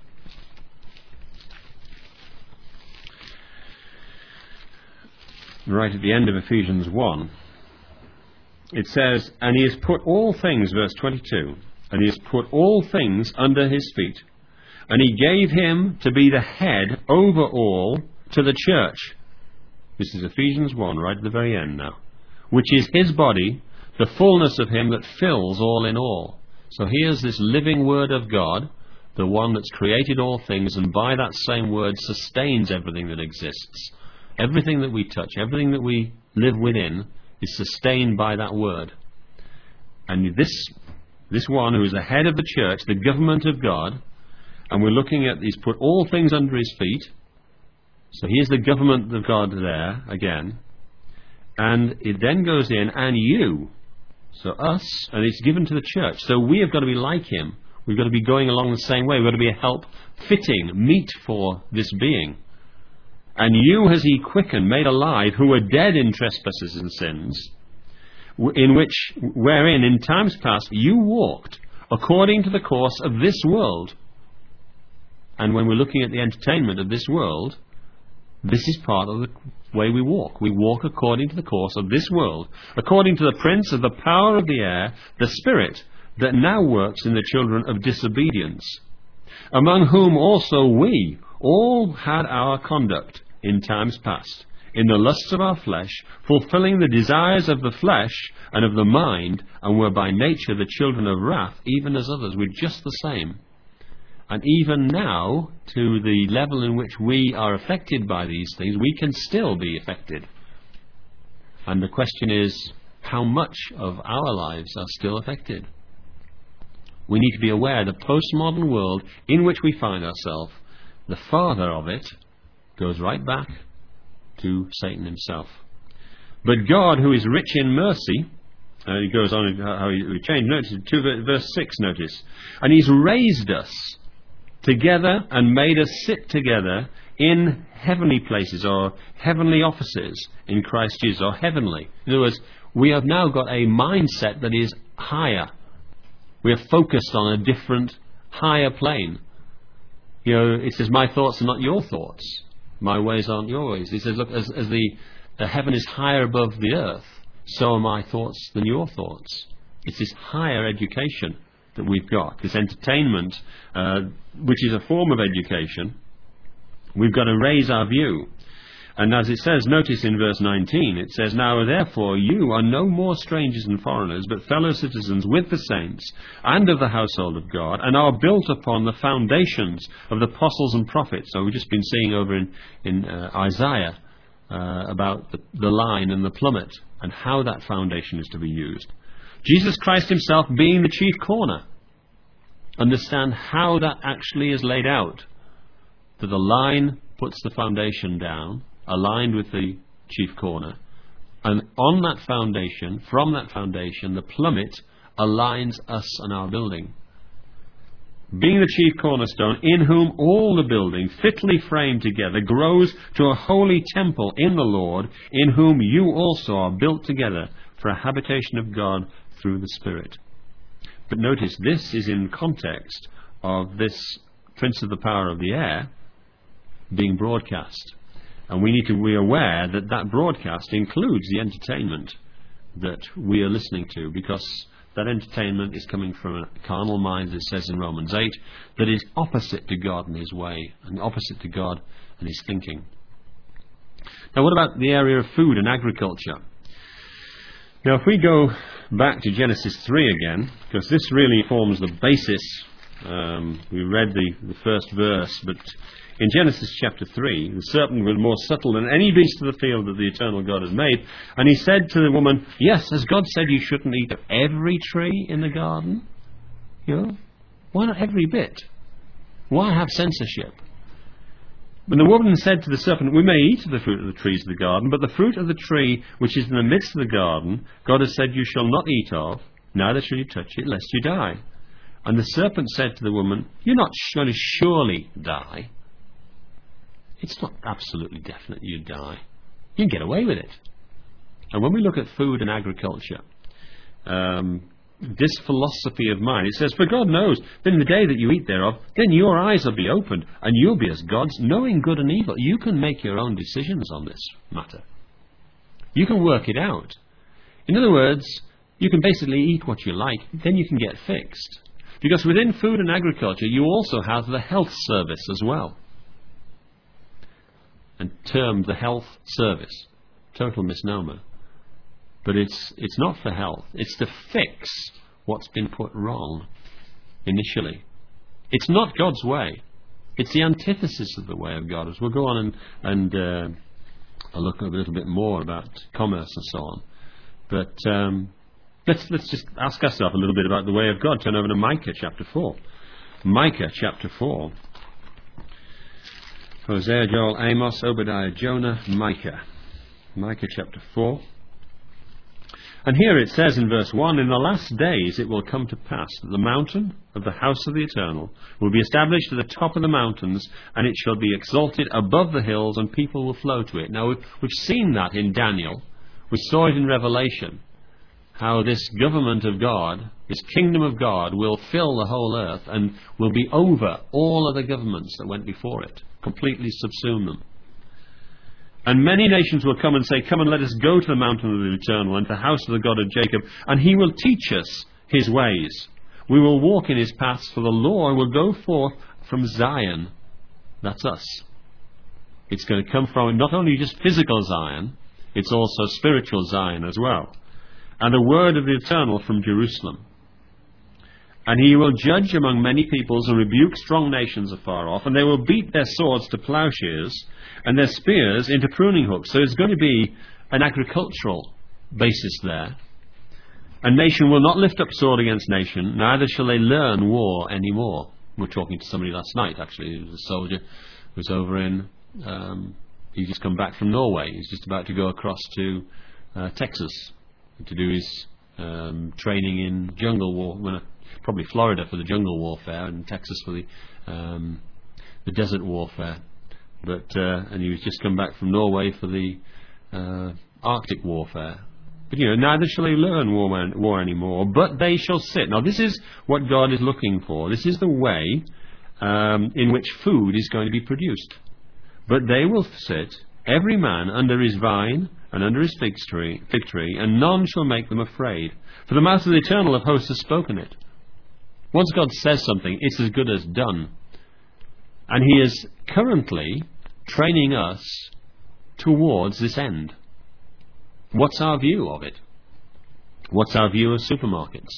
Right at the end of Ephesians 1, it says, "And he has put all things," verse 22, "and he has put all things under his feet, and he gave him to be the head over all to the church." This is Ephesians 1, right at the very end now. "Which is his body, the fullness of him that fills all in all." So here's this living word of God, the one that's created all things, and by that same word sustains everything that exists. Everything that we touch, everything that we live within, is sustained by that word. And this one who is the head of the church, the government of God, and we're looking at, he's put all things under his feet. So here's the government of God there again. And it then goes in, "and you," so us, and it's given to the church. So we have got to be like him. We've got to be going along the same way. We've got to be a help fitting, meet for this being. "And you has he quickened, made alive, who were dead in trespasses and sins, wherein in times past you walked according to the course of this world. And when we're looking at the entertainment of this world, this is part of the way we walk. We walk according to the course of this world, according to the prince of the power of the air, the spirit that now works in the children of disobedience, among whom also we all had our conduct in times past, in the lusts of our flesh, fulfilling the desires of the flesh and of the mind, and were by nature the children of wrath, even as others. We're just the same. And even now, to the level in which we are affected by these things, we can still be affected. And the question is, how much of our lives are still affected? We need to be aware the postmodern world in which we find ourselves, the father of it goes right back to Satan himself. But God, who is rich in mercy, he goes on how we change. Notice verse 6. Notice, and He's raised us together and made us sit together in heavenly places or heavenly offices in Christ Jesus, or heavenly. In other words, we have now got a mindset that is higher. We are focused on a different, higher plane. You know, it says, my thoughts are not your thoughts. My ways aren't your ways. He says, look, as the heaven is higher above the earth, so are my thoughts than your thoughts. It's this higher education that we've got, this entertainment, which is a form of education. We've got to raise our view. And as it says, notice in verse 19, it says, now therefore you are no more strangers and foreigners, but fellow citizens with the saints and of the household of God, and are built upon the foundations of the apostles and prophets. So we've just been seeing over in Isaiah about the line and the plummet, and how that foundation is to be used. Jesus Christ himself being the chief corner. Understand how that actually is laid out. That the line puts the foundation down, aligned with the chief corner, and on that foundation, from that foundation, the plummet aligns us and our building. Being the chief cornerstone, in whom all the building, fitly framed together, grows to a holy temple in the Lord, in whom you also are built together for a habitation of God through the Spirit. But notice, this is in context of this prince of the power of the air being broadcast. And we need to be aware that that broadcast includes the entertainment that we are listening to, because that entertainment is coming from a carnal mind, as it says in Romans 8, that is opposite to God and His way, and opposite to God and His thinking. Now, what about the area of food and agriculture? Now, if we go back to Genesis 3 again, because this really forms the basis, we read the first verse, but in Genesis chapter 3, the serpent was more subtle than any beast of the field that the eternal God has made. And he said to the woman, yes, has God said you shouldn't eat of every tree in the garden? You know, why not every bit? Why have censorship? When the woman said to the serpent, we may eat of the fruit of the trees of the garden, but the fruit of the tree which is in the midst of the garden, God has said you shall not eat of, neither shall you touch it, lest you die. And the serpent said to the woman, you're not going to surely die. It's not absolutely definite you die. You can get away with it. And when we look at food and agriculture, this philosophy of mine, it says, for God knows that in the day that you eat thereof, then your eyes will be opened, and you'll be as gods, knowing good and evil. You can make your own decisions on this matter. You can work it out. In other words, you can basically eat what you like, then you can get fixed. Because within food and agriculture, you also have the health service as well. And termed the health service. Total misnomer. But it's not for health. It's to fix what's been put wrong initially. It's not God's way. It's the antithesis of the way of God. As we'll go on and I'll look a little bit more about commerce and so on. But let's just ask ourselves a little bit about the way of God. Turn over to Micah chapter 4. Micah chapter 4. Hosea, Joel, Amos, Obadiah, Jonah, Micah. Micah chapter 4. And here it says in verse 1, in the last days it will come to pass that the mountain of the house of the Eternal will be established at the top of the mountains, and it shall be exalted above the hills, and people will flow to it. Now, we've seen that in Daniel. We saw it in Revelation. how this government of God, this kingdom of God, will fill the whole earth and will be over all other governments that went before it, completely subsume them. And many nations will come and say, "Come and let us go to the mountain of the Eternal and to the house of the God of Jacob, and he will teach us his ways. We will walk in his paths, for the Lord will go forth from Zion." That's us. It's going to come from not only just physical Zion, it's also spiritual Zion as well. "And the word of the Eternal from Jerusalem. And he will judge among many peoples and rebuke strong nations afar off, and they will beat their swords to plowshares and their spears into pruning hooks." So there's going to be an agricultural basis there. "And nation will not lift up sword against nation, neither shall they learn war anymore." We were talking to somebody last night, actually. He was a soldier who was over in... he's just come back from Norway. He's just about to go across to Texas to do his training in jungle war, probably Florida for the jungle warfare and Texas for the desert warfare. And he was just come back from Norway for the Arctic warfare. But neither shall they learn war anymore, but they shall sit. Now this is what God is looking for. This is the way in which food is going to be produced. "But they will sit, every man under his vine and under his fig tree, and none shall make them afraid. For the mouth of the Eternal of hosts has spoken it." Once God says something, it's as good as done. And he is currently training us towards this end. What's our view of it? What's our view of supermarkets?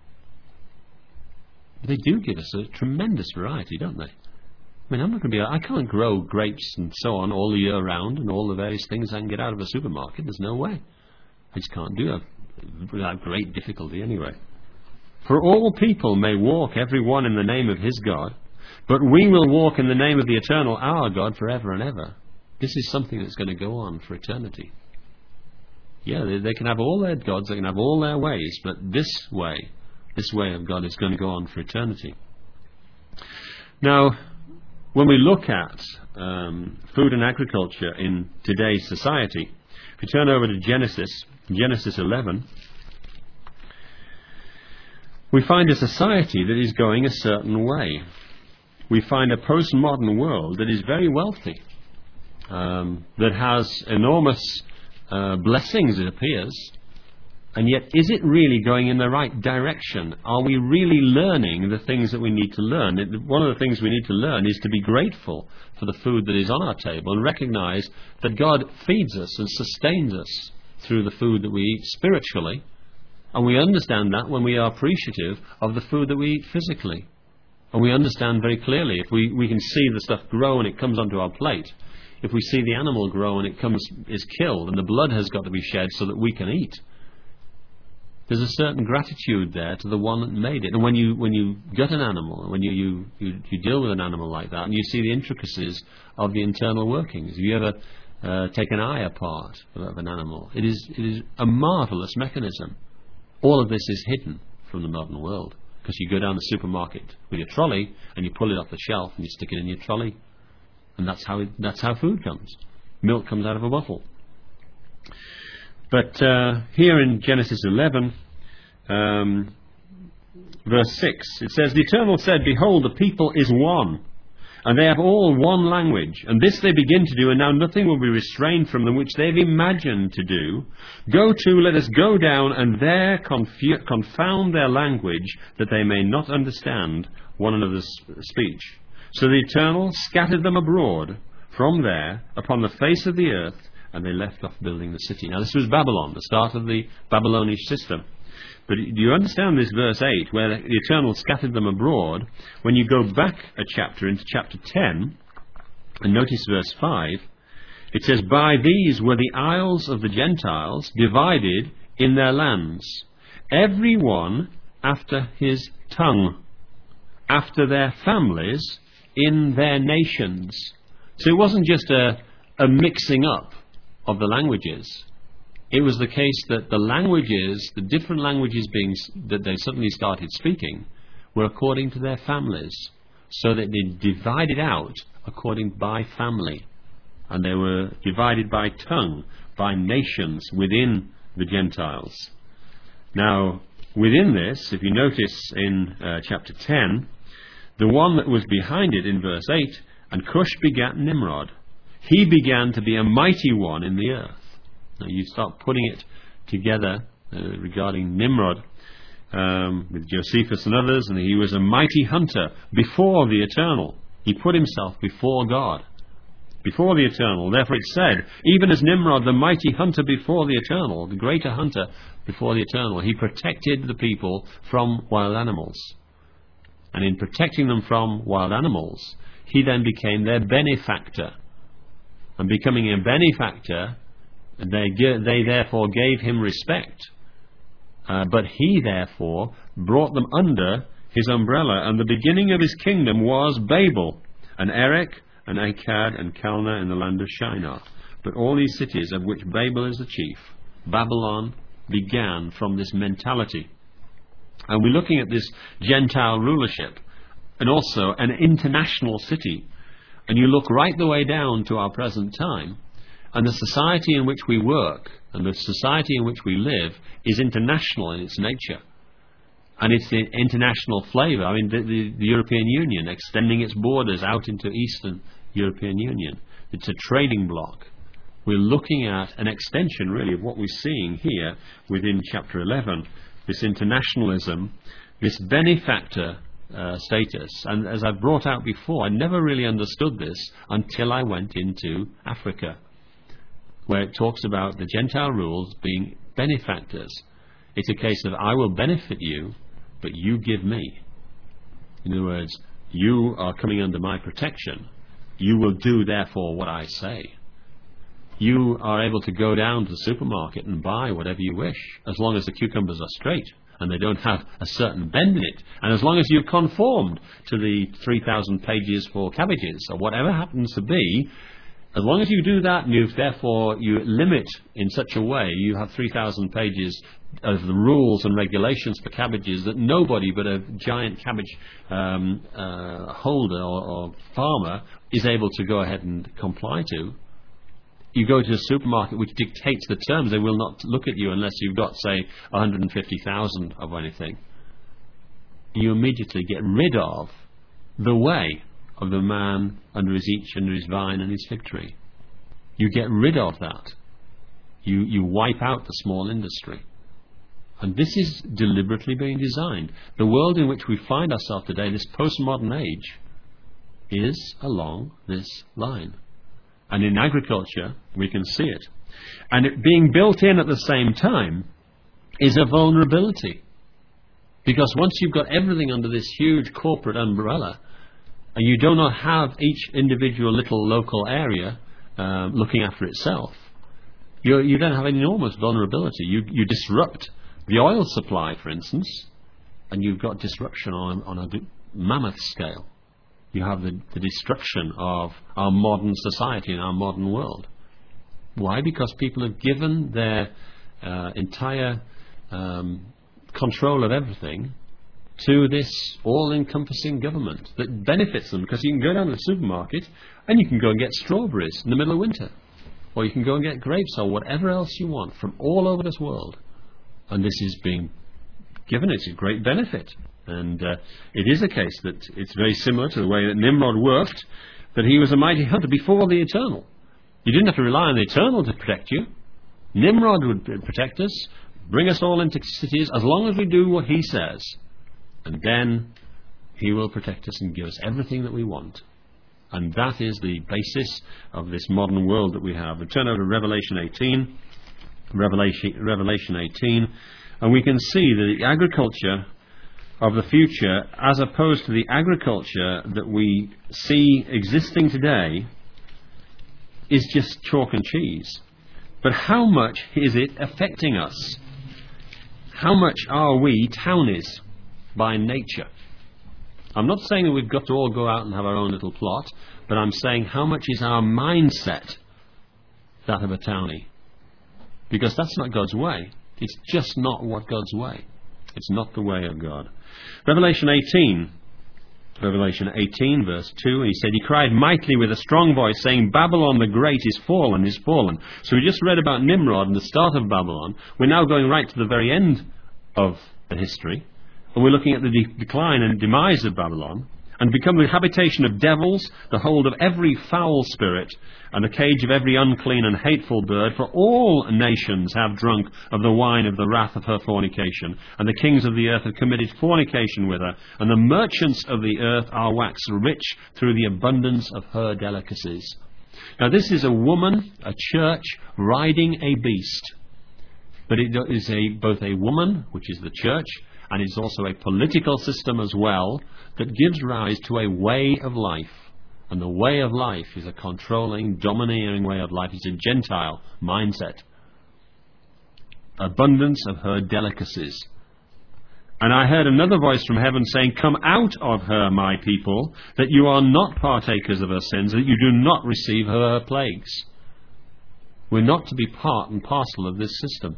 They do give us a tremendous variety, don't they? I mean, I can't grow grapes and so on all the year round and all the various things I can get out of a supermarket. There's no way. I just can't do that without great difficulty anyway. "For all people may walk every one in the name of his God, but we will walk in the name of the Eternal our God forever and ever." This is something that's going to go on for eternity. Yeah, they can have all their gods, they can have all their ways, but this way of God is going to go on for eternity. Now, when we look at food and agriculture in today's society, if you turn over to Genesis 11, we find a society that is going a certain way. We find a postmodern world that is very wealthy, that has enormous blessings, it appears, and yet is it really going in the right direction? Are we really learning the things that we need to learn? One of the things we need to learn is to be grateful for the food that is on our table and recognize that God feeds us and sustains us through the food that we eat spiritually, and we understand that when we are appreciative of the food that we eat physically. And we understand very clearly, if we can see the stuff grow and it comes onto our plate, if we see the animal grow and it is killed and the blood has got to be shed so that we can eat, there's a certain gratitude there to the one that made it. And when you gut an animal, when you deal with an animal like that, and you see the intricacies of the internal workings, if you ever take an eye apart of an animal, it is a marvellous mechanism. All of this is hidden from the modern world, because you go down the supermarket with your trolley and you pull it off the shelf and you stick it in your trolley. And that's how food comes. Milk comes out of a bottle. But here in Genesis 11, verse 6, it says, "The Eternal said, Behold, the people is one, and they have all one language. And this they begin to do, and now nothing will be restrained from them which they've imagined to do. Go to, let us go down, and there confound their language, that they may not understand one another's speech. So the Eternal scattered them abroad from there upon the face of the earth, and they left off building the city." Now this was Babylon, the start of the Babylonish system. But do you understand this verse 8, where the Eternal scattered them abroad? When you go back a chapter into chapter 10, and notice verse 5, it says, "By these were the isles of the Gentiles divided in their lands, every one after his tongue, after their families, in their nations." So it wasn't just a mixing up of the languages. It was the case that the languages, the different languages that they suddenly started speaking, were according to their families. So that they divided out according by family. And they were divided by tongue, by nations within the Gentiles. Now, within this, if you notice in chapter 10, the one that was behind it in verse 8, and Cush begat Nimrod. He began to be a mighty one in the earth. Now you start putting it together regarding Nimrod with Josephus and others, and he was a mighty hunter before the Eternal. He put himself before God, before the Eternal. Therefore it said, even as Nimrod, the mighty hunter before the Eternal, the greater hunter before the Eternal, he protected the people from wild animals. And in protecting them from wild animals, he then became their benefactor. And becoming a benefactor, they therefore gave him respect. But he therefore brought them under his umbrella. And the beginning of his kingdom was Babel, and Erech, and Akkad, and Calneh in the land of Shinar. But all these cities, of which Babel is the chief, Babylon, began from this mentality. And we're looking at this Gentile rulership, and also an international city. And you look right the way down to our present time, and the society in which we work, and the society in which we live, is international in its nature. And it's the international flavour. I mean, the European Union, extending its borders out into Eastern European Union. It's a trading bloc. We're looking at an extension, really, of what we're seeing here within chapter 11. This internationalism, this benefactor status. And as I've brought out before, I never really understood this until I went into Africa, where it talks about the Gentile rules being benefactors. It's a case of, I will benefit you, but you give me. In other words, you are coming under my protection. You will do, therefore, what I say. You are able to go down to the supermarket and buy whatever you wish, as long as the cucumbers are straight and they don't have a certain bend in it, and as long as you've conformed to the 3,000 pages for cabbages, or whatever happens to be. As long as you do that, and you limit in such a way, you have 3,000 pages of the rules and regulations for cabbages that nobody but a giant cabbage holder or farmer is able to go ahead and comply to. You go to a supermarket which dictates the terms. They will not look at you unless you've got, say, 150,000 of anything. You immediately get rid of the way of the man under his each, under his vine and his fig tree. You get rid of that. You wipe out the small industry. And this is deliberately being designed. The world in which we find ourselves today, this postmodern age, is along this line. And in agriculture, we can see it. And it being built in at the same time is a vulnerability. Because once you've got everything under this huge corporate umbrella, and you do not have each individual little local area looking after itself, you then have an enormous vulnerability. You disrupt the oil supply, for instance, and you've got disruption on a mammoth scale. You have the destruction of our modern society and our modern world. Why? Because people have given their entire control of everything to this all-encompassing government that benefits them, because you can go down to the supermarket and you can go and get strawberries in the middle of winter, or you can go and get grapes or whatever else you want from all over this world, and this is being given. It's a great benefit. And it is a case that it's very similar to the way that Nimrod worked, that he was a mighty hunter before the Eternal. You didn't have to rely on the Eternal to protect you. Nimrod would protect us, bring us all into cities, as long as we do what he says. And then he will protect us and give us everything that we want. And that is the basis of this modern world that we have. We turn over to Revelation 18. Revelation 18. And we can see that the agriculture of the future, as opposed to the agriculture that we see existing today, is just chalk and cheese. But how much is it affecting us? How much are we townies by nature? I'm not saying that we've got to all go out and have our own little plot, but I'm saying how much is our mindset that of a townie? Because that's not God's way. It's just not what God's way. It's not the way of God. Revelation 18, verse 2, he said, he cried mightily with a strong voice, saying, Babylon the Great is fallen, is fallen. So we just read about Nimrod and the start of Babylon. We're now going right to the very end of the history, and we're looking at the decline and demise of Babylon, and become the habitation of devils, the hold of every foul spirit, and the cage of every unclean and hateful bird, for all nations have drunk of the wine of the wrath of her fornication, and the kings of the earth have committed fornication with her, and the merchants of the earth are waxed rich through the abundance of her delicacies. Now this is a woman, a church, riding a beast. But it is both a woman, which is the church, and it's also a political system as well, that gives rise to a way of life. And the way of life is a controlling, domineering way of life. It's a Gentile mindset. Abundance of her delicacies. And I heard another voice from heaven saying, "Come out of her, my people, that you are not partakers of her sins, that you do not receive her plagues." We're not to be part and parcel of this system.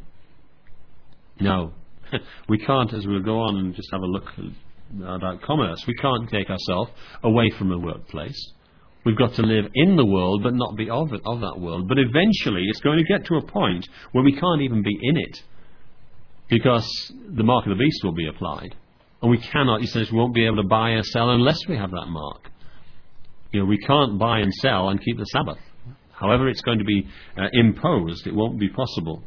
No. We can't, as we'll go on and just have a look about commerce, we can't take ourselves away from the workplace. We've got to live in the world but not be of that world. But eventually it's going to get to a point where we can't even be in it, because the mark of the beast will be applied. And we cannot, he says, we won't be able to buy or sell unless we have that mark. We can't buy and sell and keep the Sabbath. However it's going to be imposed, it won't be possible.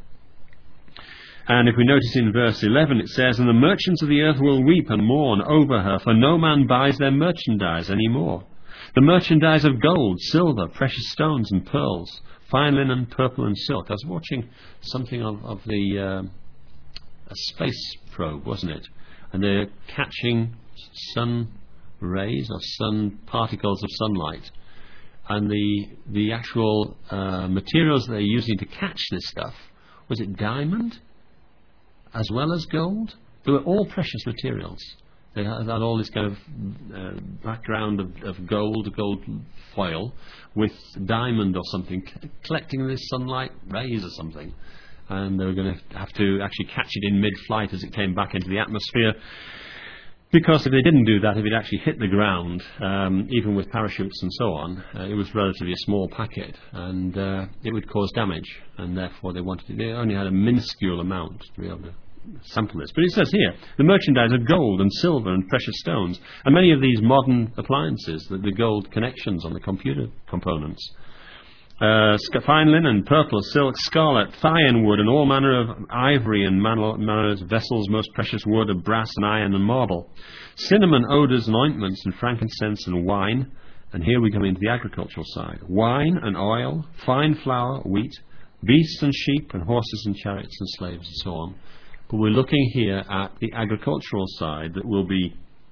And if we notice in verse 11, it says, "And the merchants of the earth will weep and mourn over her, for no man buys their merchandise any more. The merchandise of gold, silver, precious stones and pearls, fine linen, purple and silk." I was watching something of the a space probe, wasn't it? And they're catching sun rays or sun particles of sunlight. And the actual materials they're using to catch this stuff, was it diamond as well as gold? They were all precious materials. They had all this kind of background of gold foil with diamond or something collecting this sunlight rays or something. And they were going to have to actually catch it in mid-flight as it came back into the atmosphere. Because if they didn't do that, if it actually hit the ground, even with parachutes and so on, it was relatively a small packet, and it would cause damage. And therefore they only had a minuscule amount to be able to sample this. But it says here, "The merchandise of gold and silver and precious stones," and many of these modern appliances, the gold connections on the computer components. "Fine linen, purple, silk, scarlet, thyine wood, and all manner of ivory and manner of vessels, most precious wood of brass and iron and marble. Cinnamon, odours and ointments, and frankincense and wine." And here we come into the agricultural side. "Wine and oil, fine flour, wheat, beasts and sheep, and horses and chariots and slaves," and so on. But we're looking here at the agricultural side that will be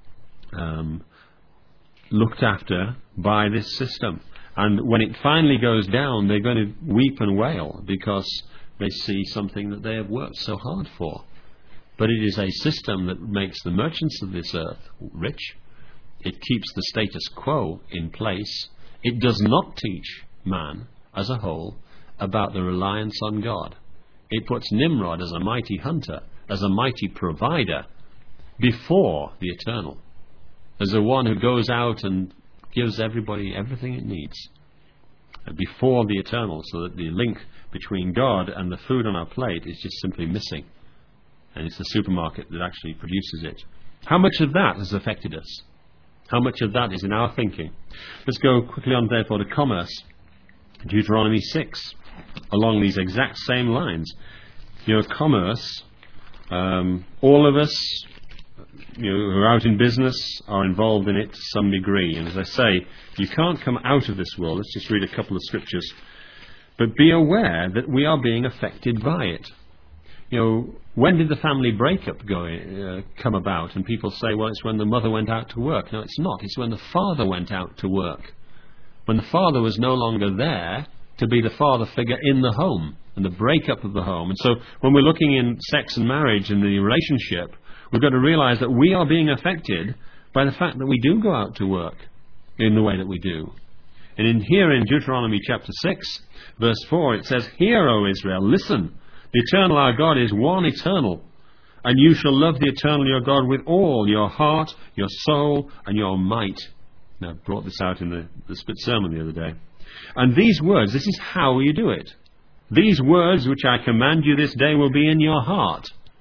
looked after by this system. And when it finally goes down, they're going to weep and wail because they see something that they have worked so hard for. But it is a system that makes the merchants of this earth rich. It keeps the status quo in place. It does not teach man as a whole about the reliance on God. It puts Nimrod as a mighty hunter, as a mighty provider, before the eternal, as the one who goes out and gives everybody everything it needs, before the eternal, so that the link between God and the food on our plate is just simply missing. And it's the supermarket that actually produces it. How much of that has affected us? How much of that is in our thinking? Let's go quickly on therefore to commerce. Deuteronomy 6, along these exact same lines. Commerce, all of us who are out in business are involved in it to some degree. And as I say, you can't come out of this world. Let's just read a couple of scriptures. But be aware that we are being affected by it. When did the family breakup come about? And people say, well, it's when the mother went out to work. No, it's not. It's when the father went out to work. When the father was no longer there to be the father figure in the home, and the breakup of the home. And so when we're looking in sex and marriage and the relationship, we've got to realize that we are being affected by the fact that we do go out to work in the way that we do. And here in Deuteronomy chapter 6, verse 4, it says, "Hear, O Israel, listen. The eternal our God is one eternal, and you shall love the eternal your God with all your heart, your soul, and your might." Now, I brought this out in the split sermon the other day. "And these words," this is how you do it, "these words which I command you this day will be in your heart.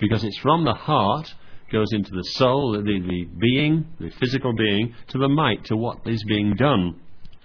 Because it's from the heart, goes into the soul, the being, the physical being, to the might, to what is being done.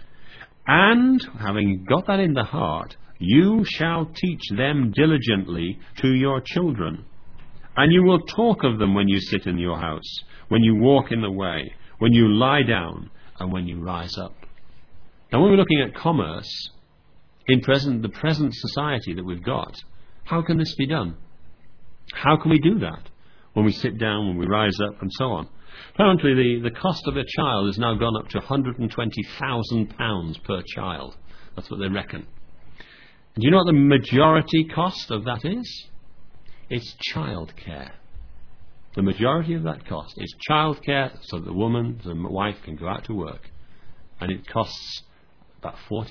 And, having got that in the heart, you shall teach them diligently to your children. And you will talk of them when you sit in your house, when you walk in the way, when you lie down, and when you rise up. Now, when we're looking at commerce, in the present society that we've got, how can this be done? How can we do that? When we sit down, when we rise up, and so on. Apparently, the cost of a child has now gone up to £120,000 per child. That's what they reckon. And do you know what the majority cost of that is? It's childcare. The majority of that cost is childcare, so the woman, the wife, can go out to work. And it costs about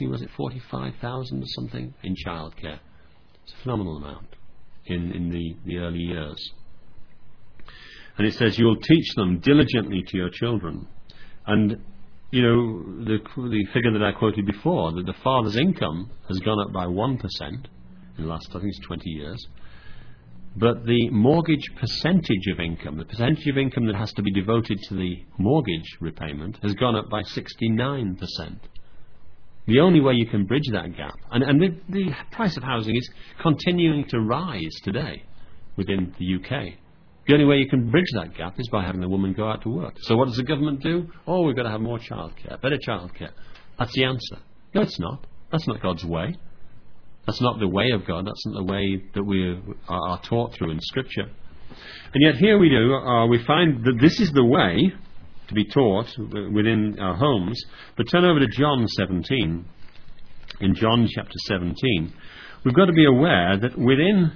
45,000 or something in childcare. It's a phenomenal amount in the early years. And it says, you'll teach them diligently to your children. And, you know, the figure that I quoted before, that the father's income has gone up by 1% in the last, I think it's 20 years. But the mortgage percentage of income, the percentage of income that has to be devoted to the mortgage repayment, has gone up by 69%. The only way you can bridge that gap, and the price of housing is continuing to rise today within the UK. The only way you can bridge that gap is by having the woman go out to work. So what does the government do? Oh, we've got to have more childcare, better childcare. That's the answer. No, it's not. That's not God's way. That's not the way of God. That's not the way that we are taught through in Scripture. And yet here we find that this is the way to be taught within our homes. But turn over to John 17. In John chapter 17, we've got to be aware that within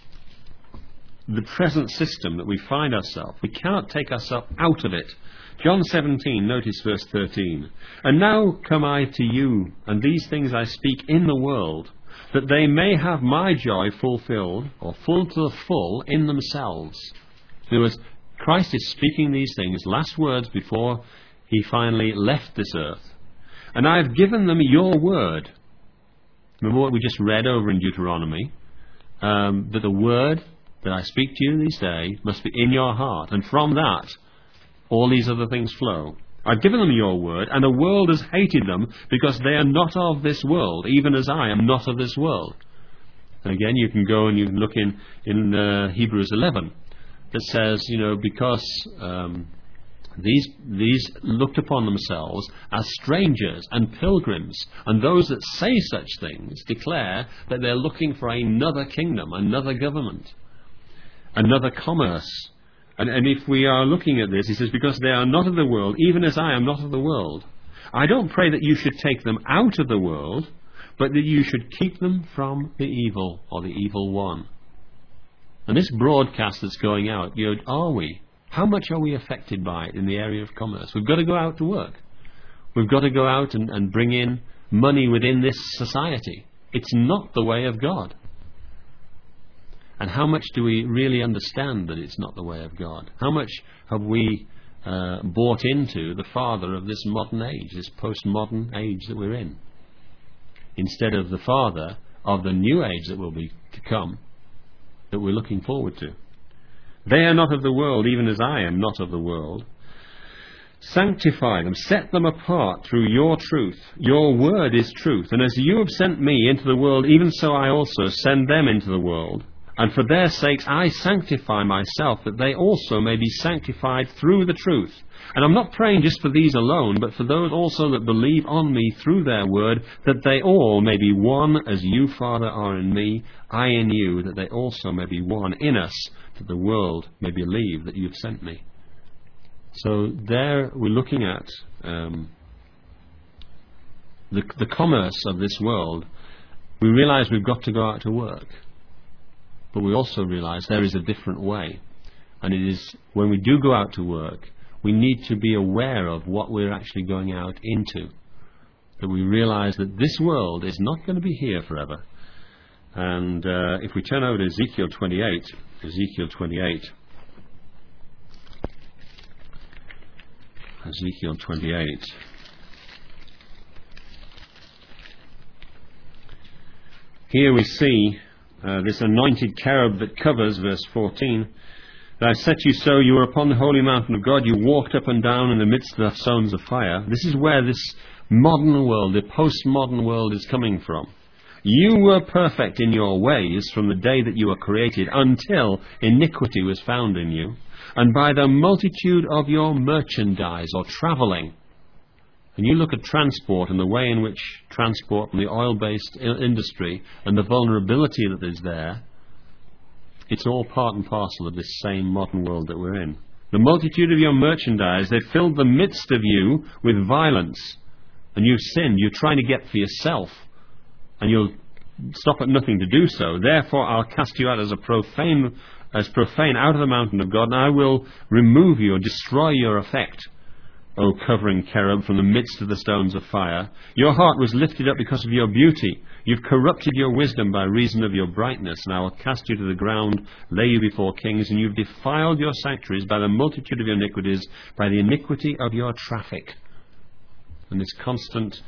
the present system that we find ourselves, we cannot take ourselves out of it. John 17, notice verse 13. And now come I to you, and these things I speak in the world, that they may have my joy fulfilled, or full to the full, in themselves. In other words, Christ is speaking these things, last words before he finally left this earth. And I have given them your word. Remember what we just read over in Deuteronomy? That the word that I speak to you this day must be in your heart. And from that, all these other things flow. I've given them your word, and the world has hated them because they are not of this world, even as I am not of this world. And again, you can go and you can look in Hebrews 11 that says, you know, because these looked upon themselves as strangers and pilgrims, and those that say such things declare that they're looking for another kingdom, another government, another commerce. And if we are looking at this, he says, because they are not of the world, even as I am not of the world. I don't pray that you should take them out of the world, but that you should keep them from the evil, or the evil one. And this broadcast that's going out, you know, are we? How much are we affected by it in the area of commerce? We've got to go out to work. We've got to go out and bring in money within this society. It's not the way of God. And how much do we really understand that it's not the way of God? How much have we bought into the father of this modern age, this postmodern age that we're in, instead of the father of the new age that will be to come, that we're looking forward to? They are not of the world, even as I am not of the world. Sanctify them, set them apart through your truth. Your word is truth. And as you have sent me into the world, even so I also send them into the world. And for their sakes I sanctify myself, that they also may be sanctified through the truth. And I'm not praying just for these alone, but for those also that believe on me through their word, that they all may be one, as you, Father, are in me, I in you, that they also may be one in us, that the world may believe that you've sent me. So there we're looking at the commerce of this world. We realise we've got to go out to work. But we also realise there is a different way. And it is when we do go out to work, we need to be aware of what we're actually going out into. That we realise that this world is not going to be here forever. And if we turn over to Ezekiel 28, Ezekiel 28. Ezekiel 28. Here we see this anointed cherub that covers, verse 14, that I set you so, you were upon the holy mountain of God, you walked up and down in the midst of the stones of fire. This is where this modern world, the postmodern world, is coming from. You were perfect in your ways from the day that you were created until iniquity was found in you, and by the multitude of your merchandise or travelling. And you look at transport and the way in which transport and the oil-based industry and the vulnerability that is there, it's all part and parcel of this same modern world that we're in. The multitude of your merchandise, they filled the midst of you with violence. And you've sinned, you're trying to get for yourself. And you'll stop at nothing to do so. Therefore I'll cast you out as profane out of the mountain of God, and I will remove you or destroy your effect, O covering cherub, from the midst of the stones of fire. Your heart was lifted up because of your beauty. You've corrupted your wisdom by reason of your brightness, and I will cast you to the ground, lay you before kings, and you've defiled your sanctuaries by the multitude of your iniquities, by the iniquity of your traffic. And this constant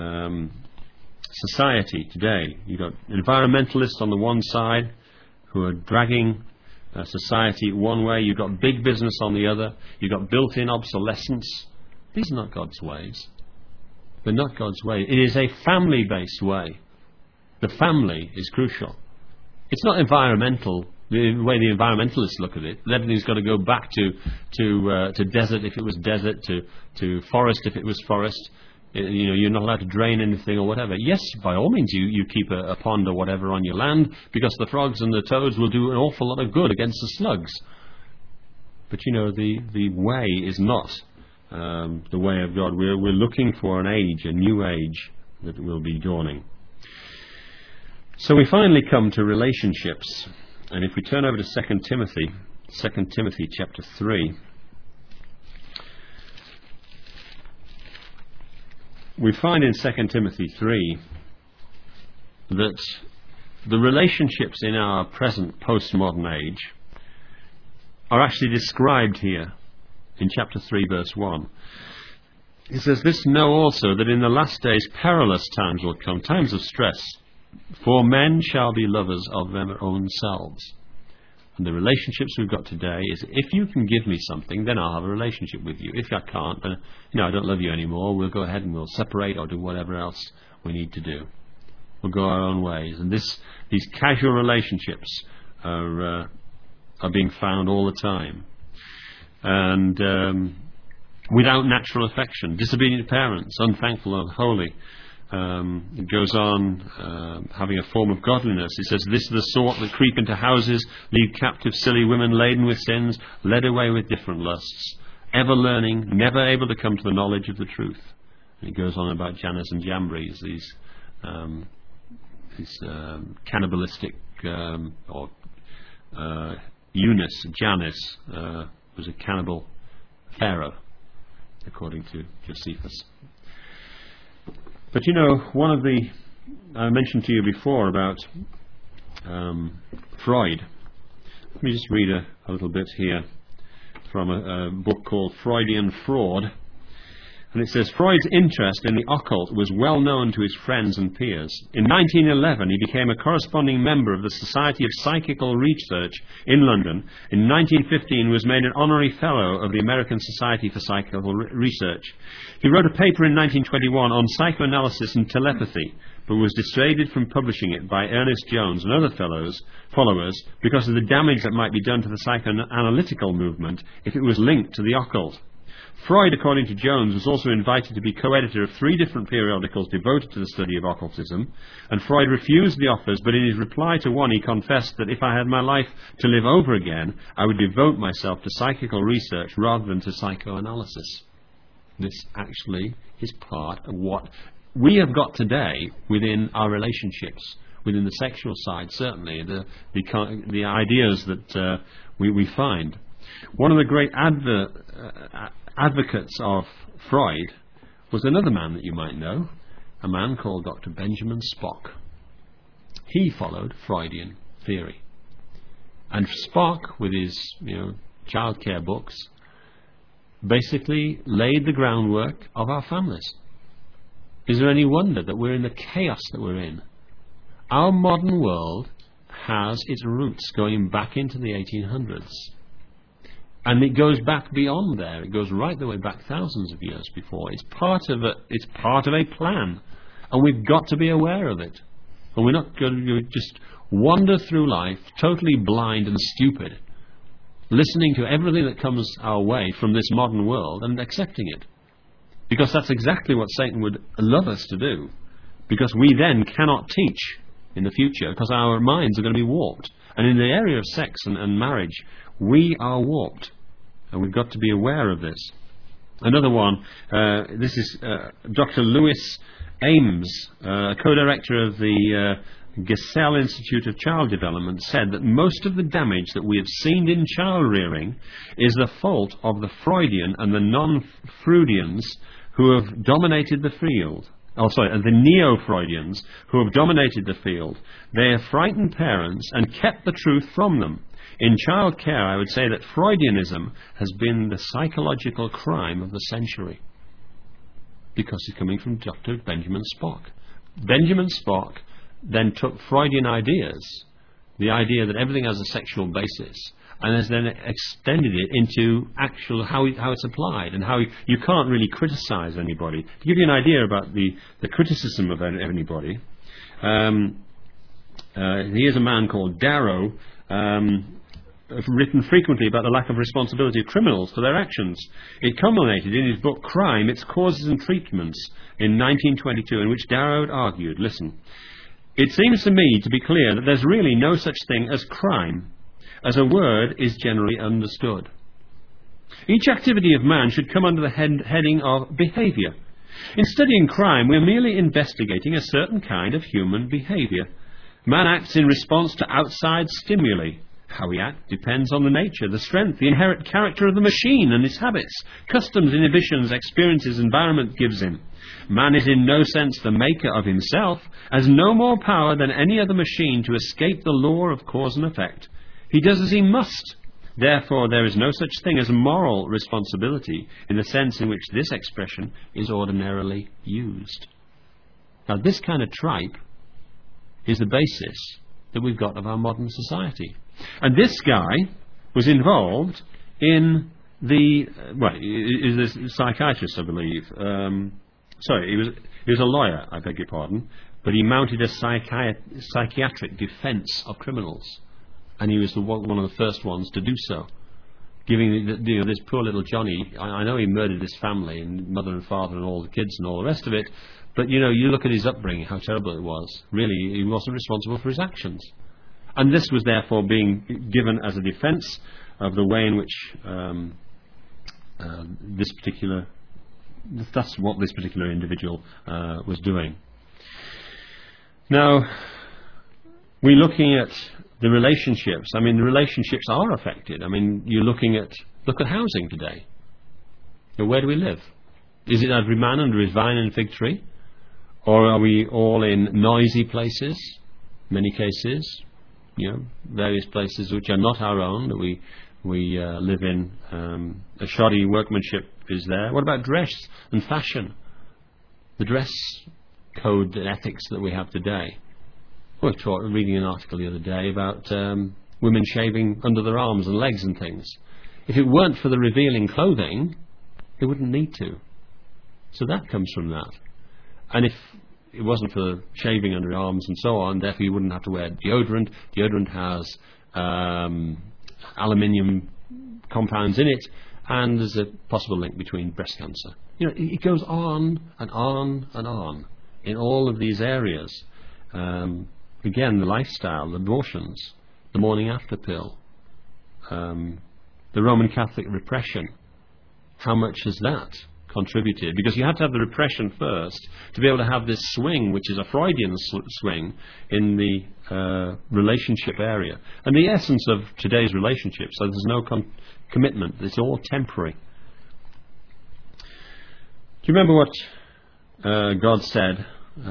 society today, you've got environmentalists on the one side who are dragging society one way, you've got big business on the other, you've got built-in obsolescence. These are not God's ways. They're not God's way. It is a family-based way. The family is crucial. It's not environmental, the way the environmentalists look at it. Everything's got to go back to desert if it was desert, to forest if it was forest. You know, you're not allowed to drain anything or whatever. Yes, by all means, you keep a pond or whatever on your land, because the frogs and the toads will do an awful lot of good against the slugs. But you know, the way is not the way of God. We're looking for an age, a new age that will be dawning. So we finally come to relationships, and if we turn over to 2 Timothy chapter 3. We find in 2 Timothy 3 that the relationships in our present postmodern age are actually described here in chapter 3 verse 1. It says, "This know also that in the last days perilous times will come, times of stress, for men shall be lovers of their own selves." And the relationships we've got today is, if you can give me something, then I'll have a relationship with you. If I can't, then I don't love you anymore. We'll go ahead and we'll separate or do whatever else we need to do. We'll go our own ways. And these casual relationships are being found all the time. And without natural affection, disobedient parents, unthankful, unholy. It goes on, having a form of godliness. It says, "This is the sort that creep into houses, lead captive silly women laden with sins, led away with different lusts, ever learning, never able to come to the knowledge of the truth." And it goes on about Jannes and Jambres, these cannibalistic, or Eunice, Jannes, was a cannibal pharaoh, according to Josephus. But you know, I mentioned to you before about Freud. Let me just read a little bit here from a book called Freudian Fraud. And it says, "Freud's interest in the occult was well known to his friends and peers. In 1911, he became a corresponding member of the Society of Psychical Research in London. In 1915, he was made an honorary fellow of the American Society for Psychical Research. He wrote a paper in 1921 on psychoanalysis and telepathy, but was dissuaded from publishing it by Ernest Jones and other followers because of the damage that might be done to the psychoanalytical movement if it was linked to the occult. Freud, according to Jones, was also invited to be co-editor of 3 different periodicals devoted to the study of occultism, and Freud refused the offers, but in his reply to one he confessed that if I had my life to live over again, I would devote myself to psychical research rather than to psychoanalysis. This actually is part of what we have got today within our relationships, within the sexual side, certainly, the ideas that we find. One of the great advocates of Freud was another man that you might know, a man called Dr. Benjamin Spock. He followed Freudian theory. And Spock, with his childcare books, basically laid the groundwork of our families. Is there any wonder that we're in the chaos that we're in? Our modern world has its roots going back into the 1800s. And it goes back beyond there. It goes right the way back thousands of years before. It's part of a plan. And we've got to be aware of it. And we're not going to just wander through life totally blind and stupid, listening to everything that comes our way from this modern world and accepting it. Because that's exactly what Satan would love us to do. Because we then cannot teach in the future, because our minds are going to be warped. And in the area of sex and marriage, we are warped. And we've got to be aware of this. Another one, this is Dr. Louis Ames, co-director of the Gesell Institute of Child Development, said that most of the damage that we have seen in child rearing is the fault of the Freudian and the non-Freudians who have dominated the field. The neo-Freudians who have dominated the field. They have frightened parents and kept the truth from them. In child care, I would say that Freudianism has been the psychological crime of the century. Because it's coming from Dr. Benjamin Spock. Benjamin Spock then took Freudian ideas, the idea that everything has a sexual basis, and has then extended it into actual how it's applied, and how you can't really criticize anybody. To give you an idea about the criticism of anybody, here's a man called Darrow, written frequently about the lack of responsibility of criminals for their actions. It culminated in his book Crime, Its Causes and Treatments in 1922, in which Darrow argued, listen, it seems to me to be clear that there's really no such thing as crime, as a word is generally understood. Each activity of man should come under the heading of behaviour. In studying crime, we're merely investigating a certain kind of human behaviour. Man acts in response to outside stimuli. How we act depends on the nature, the strength, the inherent character of the machine and its habits, customs, inhibitions, experiences, environment gives him. Man is in no sense the maker of himself, has no more power than any other machine to escape the law of cause and effect. He does as he must. Therefore, there is no such thing as moral responsibility in the sense in which this expression is ordinarily used. Now, this kind of tripe is the basis that we've got of our modern society. And this guy was involved in he was a psychiatrist, I believe. He was a lawyer, I beg your pardon, but he mounted a psychiatric defence of criminals. And he was one of the first ones to do so. Giving this poor little Johnny, I know he murdered his family and mother and father and all the kids and all the rest of it, but you look at his upbringing, how terrible it was. Really, he wasn't responsible for his actions. And this was therefore being given as a defence of the way in which that's what this particular individual was doing. Now, we're looking at the relationships. I mean, the relationships are affected. I mean, look at housing today. Now, where do we live? Is it every man under his vine and fig tree? Or are we all in noisy places, many cases, various places which are not our own, that we live in. A shoddy workmanship is there. What about dress and fashion? The dress code and ethics that we have today. I was reading an article the other day about women shaving under their arms and legs and things. If it weren't for the revealing clothing, they wouldn't need to. So that comes from that. And if it wasn't for shaving under your arms and so on, therefore you wouldn't have to wear deodorant. Deodorant has aluminium compounds in it, and there's a possible link between breast cancer. It goes on and on and on in all of these areas. Again, the lifestyle, the abortions, the morning after pill, the Roman Catholic repression. How much has that contributed? Because you have to have the repression first to be able to have this swing, which is a Freudian swing, in the relationship area. And the essence of today's relationships, so there's no commitment, it's all temporary. Do you remember what God said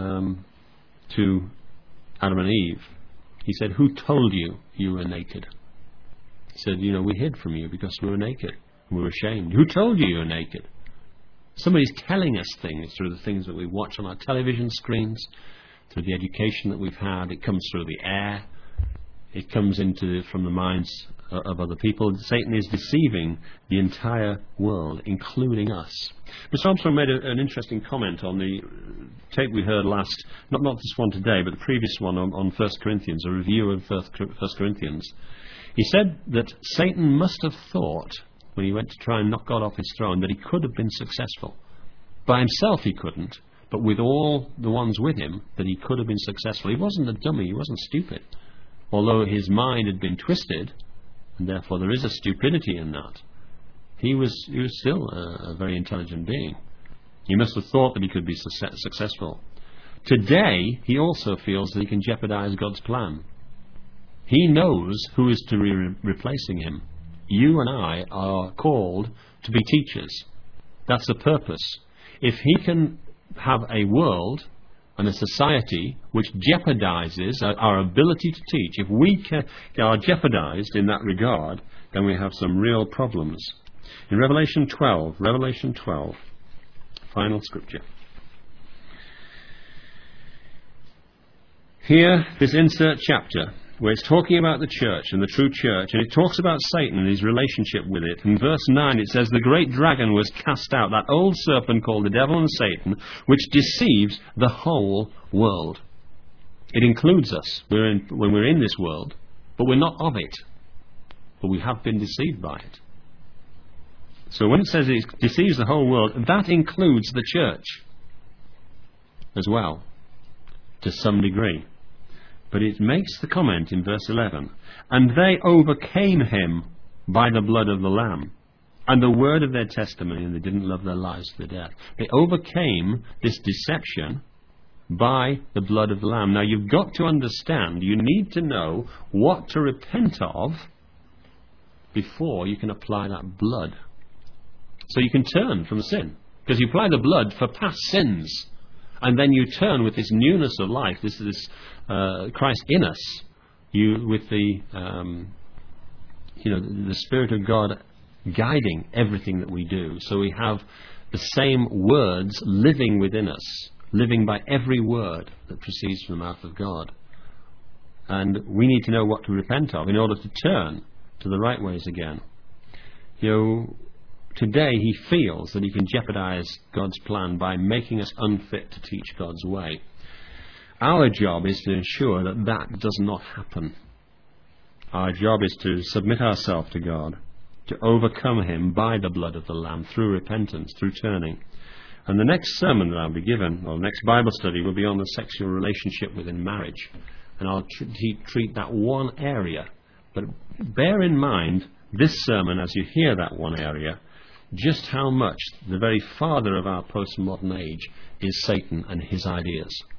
to Adam and Eve? He said, "Who told you you were naked?" He said, "We hid from you because we were naked. We were ashamed." Who told you were naked? Somebody's telling us things through the things that we watch on our television screens, through the education that we've had. It comes through the air. it comes from the minds of other people. Satan is deceiving the entire world, including us. Mr. Armstrong made an interesting comment on the tape we heard last, not this one today, but the previous one on 1 Corinthians, a review of 1 Corinthians. He said that Satan must have thought, when he went to try and knock God off his throne, that he could have been successful. By himself he couldn't, but with all the ones with him, that he could have been successful. He wasn't a dummy, he wasn't stupid. Although his mind had been twisted, and therefore there is a stupidity in that, he was still a very intelligent being. He must have thought that he could be successful. Today, he also feels that he can jeopardize God's plan. He knows who is to be replacing him. You and I are called to be teachers. That's the purpose. If he can have a world and a society which jeopardizes our ability to teach, if we are jeopardized in that regard, then we have some real problems. In Revelation 12, final scripture. Here, this insert chapter, where it's talking about the church and the true church, and it talks about Satan and his relationship with it. In verse 9 it says, "The great dragon was cast out, that old serpent called the devil and Satan, which deceives the whole world." It includes us when we're in this world, but we're not of it. But we have been deceived by it. So when it says it deceives the whole world, that includes the church as well, to some degree. But it makes the comment in verse 11, "And they overcame him by the blood of the Lamb, and the word of their testimony, and they didn't love their lives to the death." They overcame this deception by the blood of the Lamb. Now you've got to understand, you need to know what to repent of before you can apply that blood. So you can turn from sin, because you apply the blood for past sins. And then you turn with this newness of life, this Christ in us, with the the Spirit of God guiding everything that we do. So we have the same words living within us, living by every word that proceeds from the mouth of God. And we need to know what to repent of in order to turn to the right ways again. Today he feels that he can jeopardize God's plan by making us unfit to teach God's way. Our job is to ensure that that does not happen. Our job is to submit ourselves to God, to overcome him by the blood of the Lamb, through repentance, through turning. And the next sermon that I'll be given, or the next Bible study, will be on the sexual relationship within marriage. And I'll treat that one area. But bear in mind, this sermon, as you hear that one area, just how much the very father of our postmodern age is Satan and his ideas.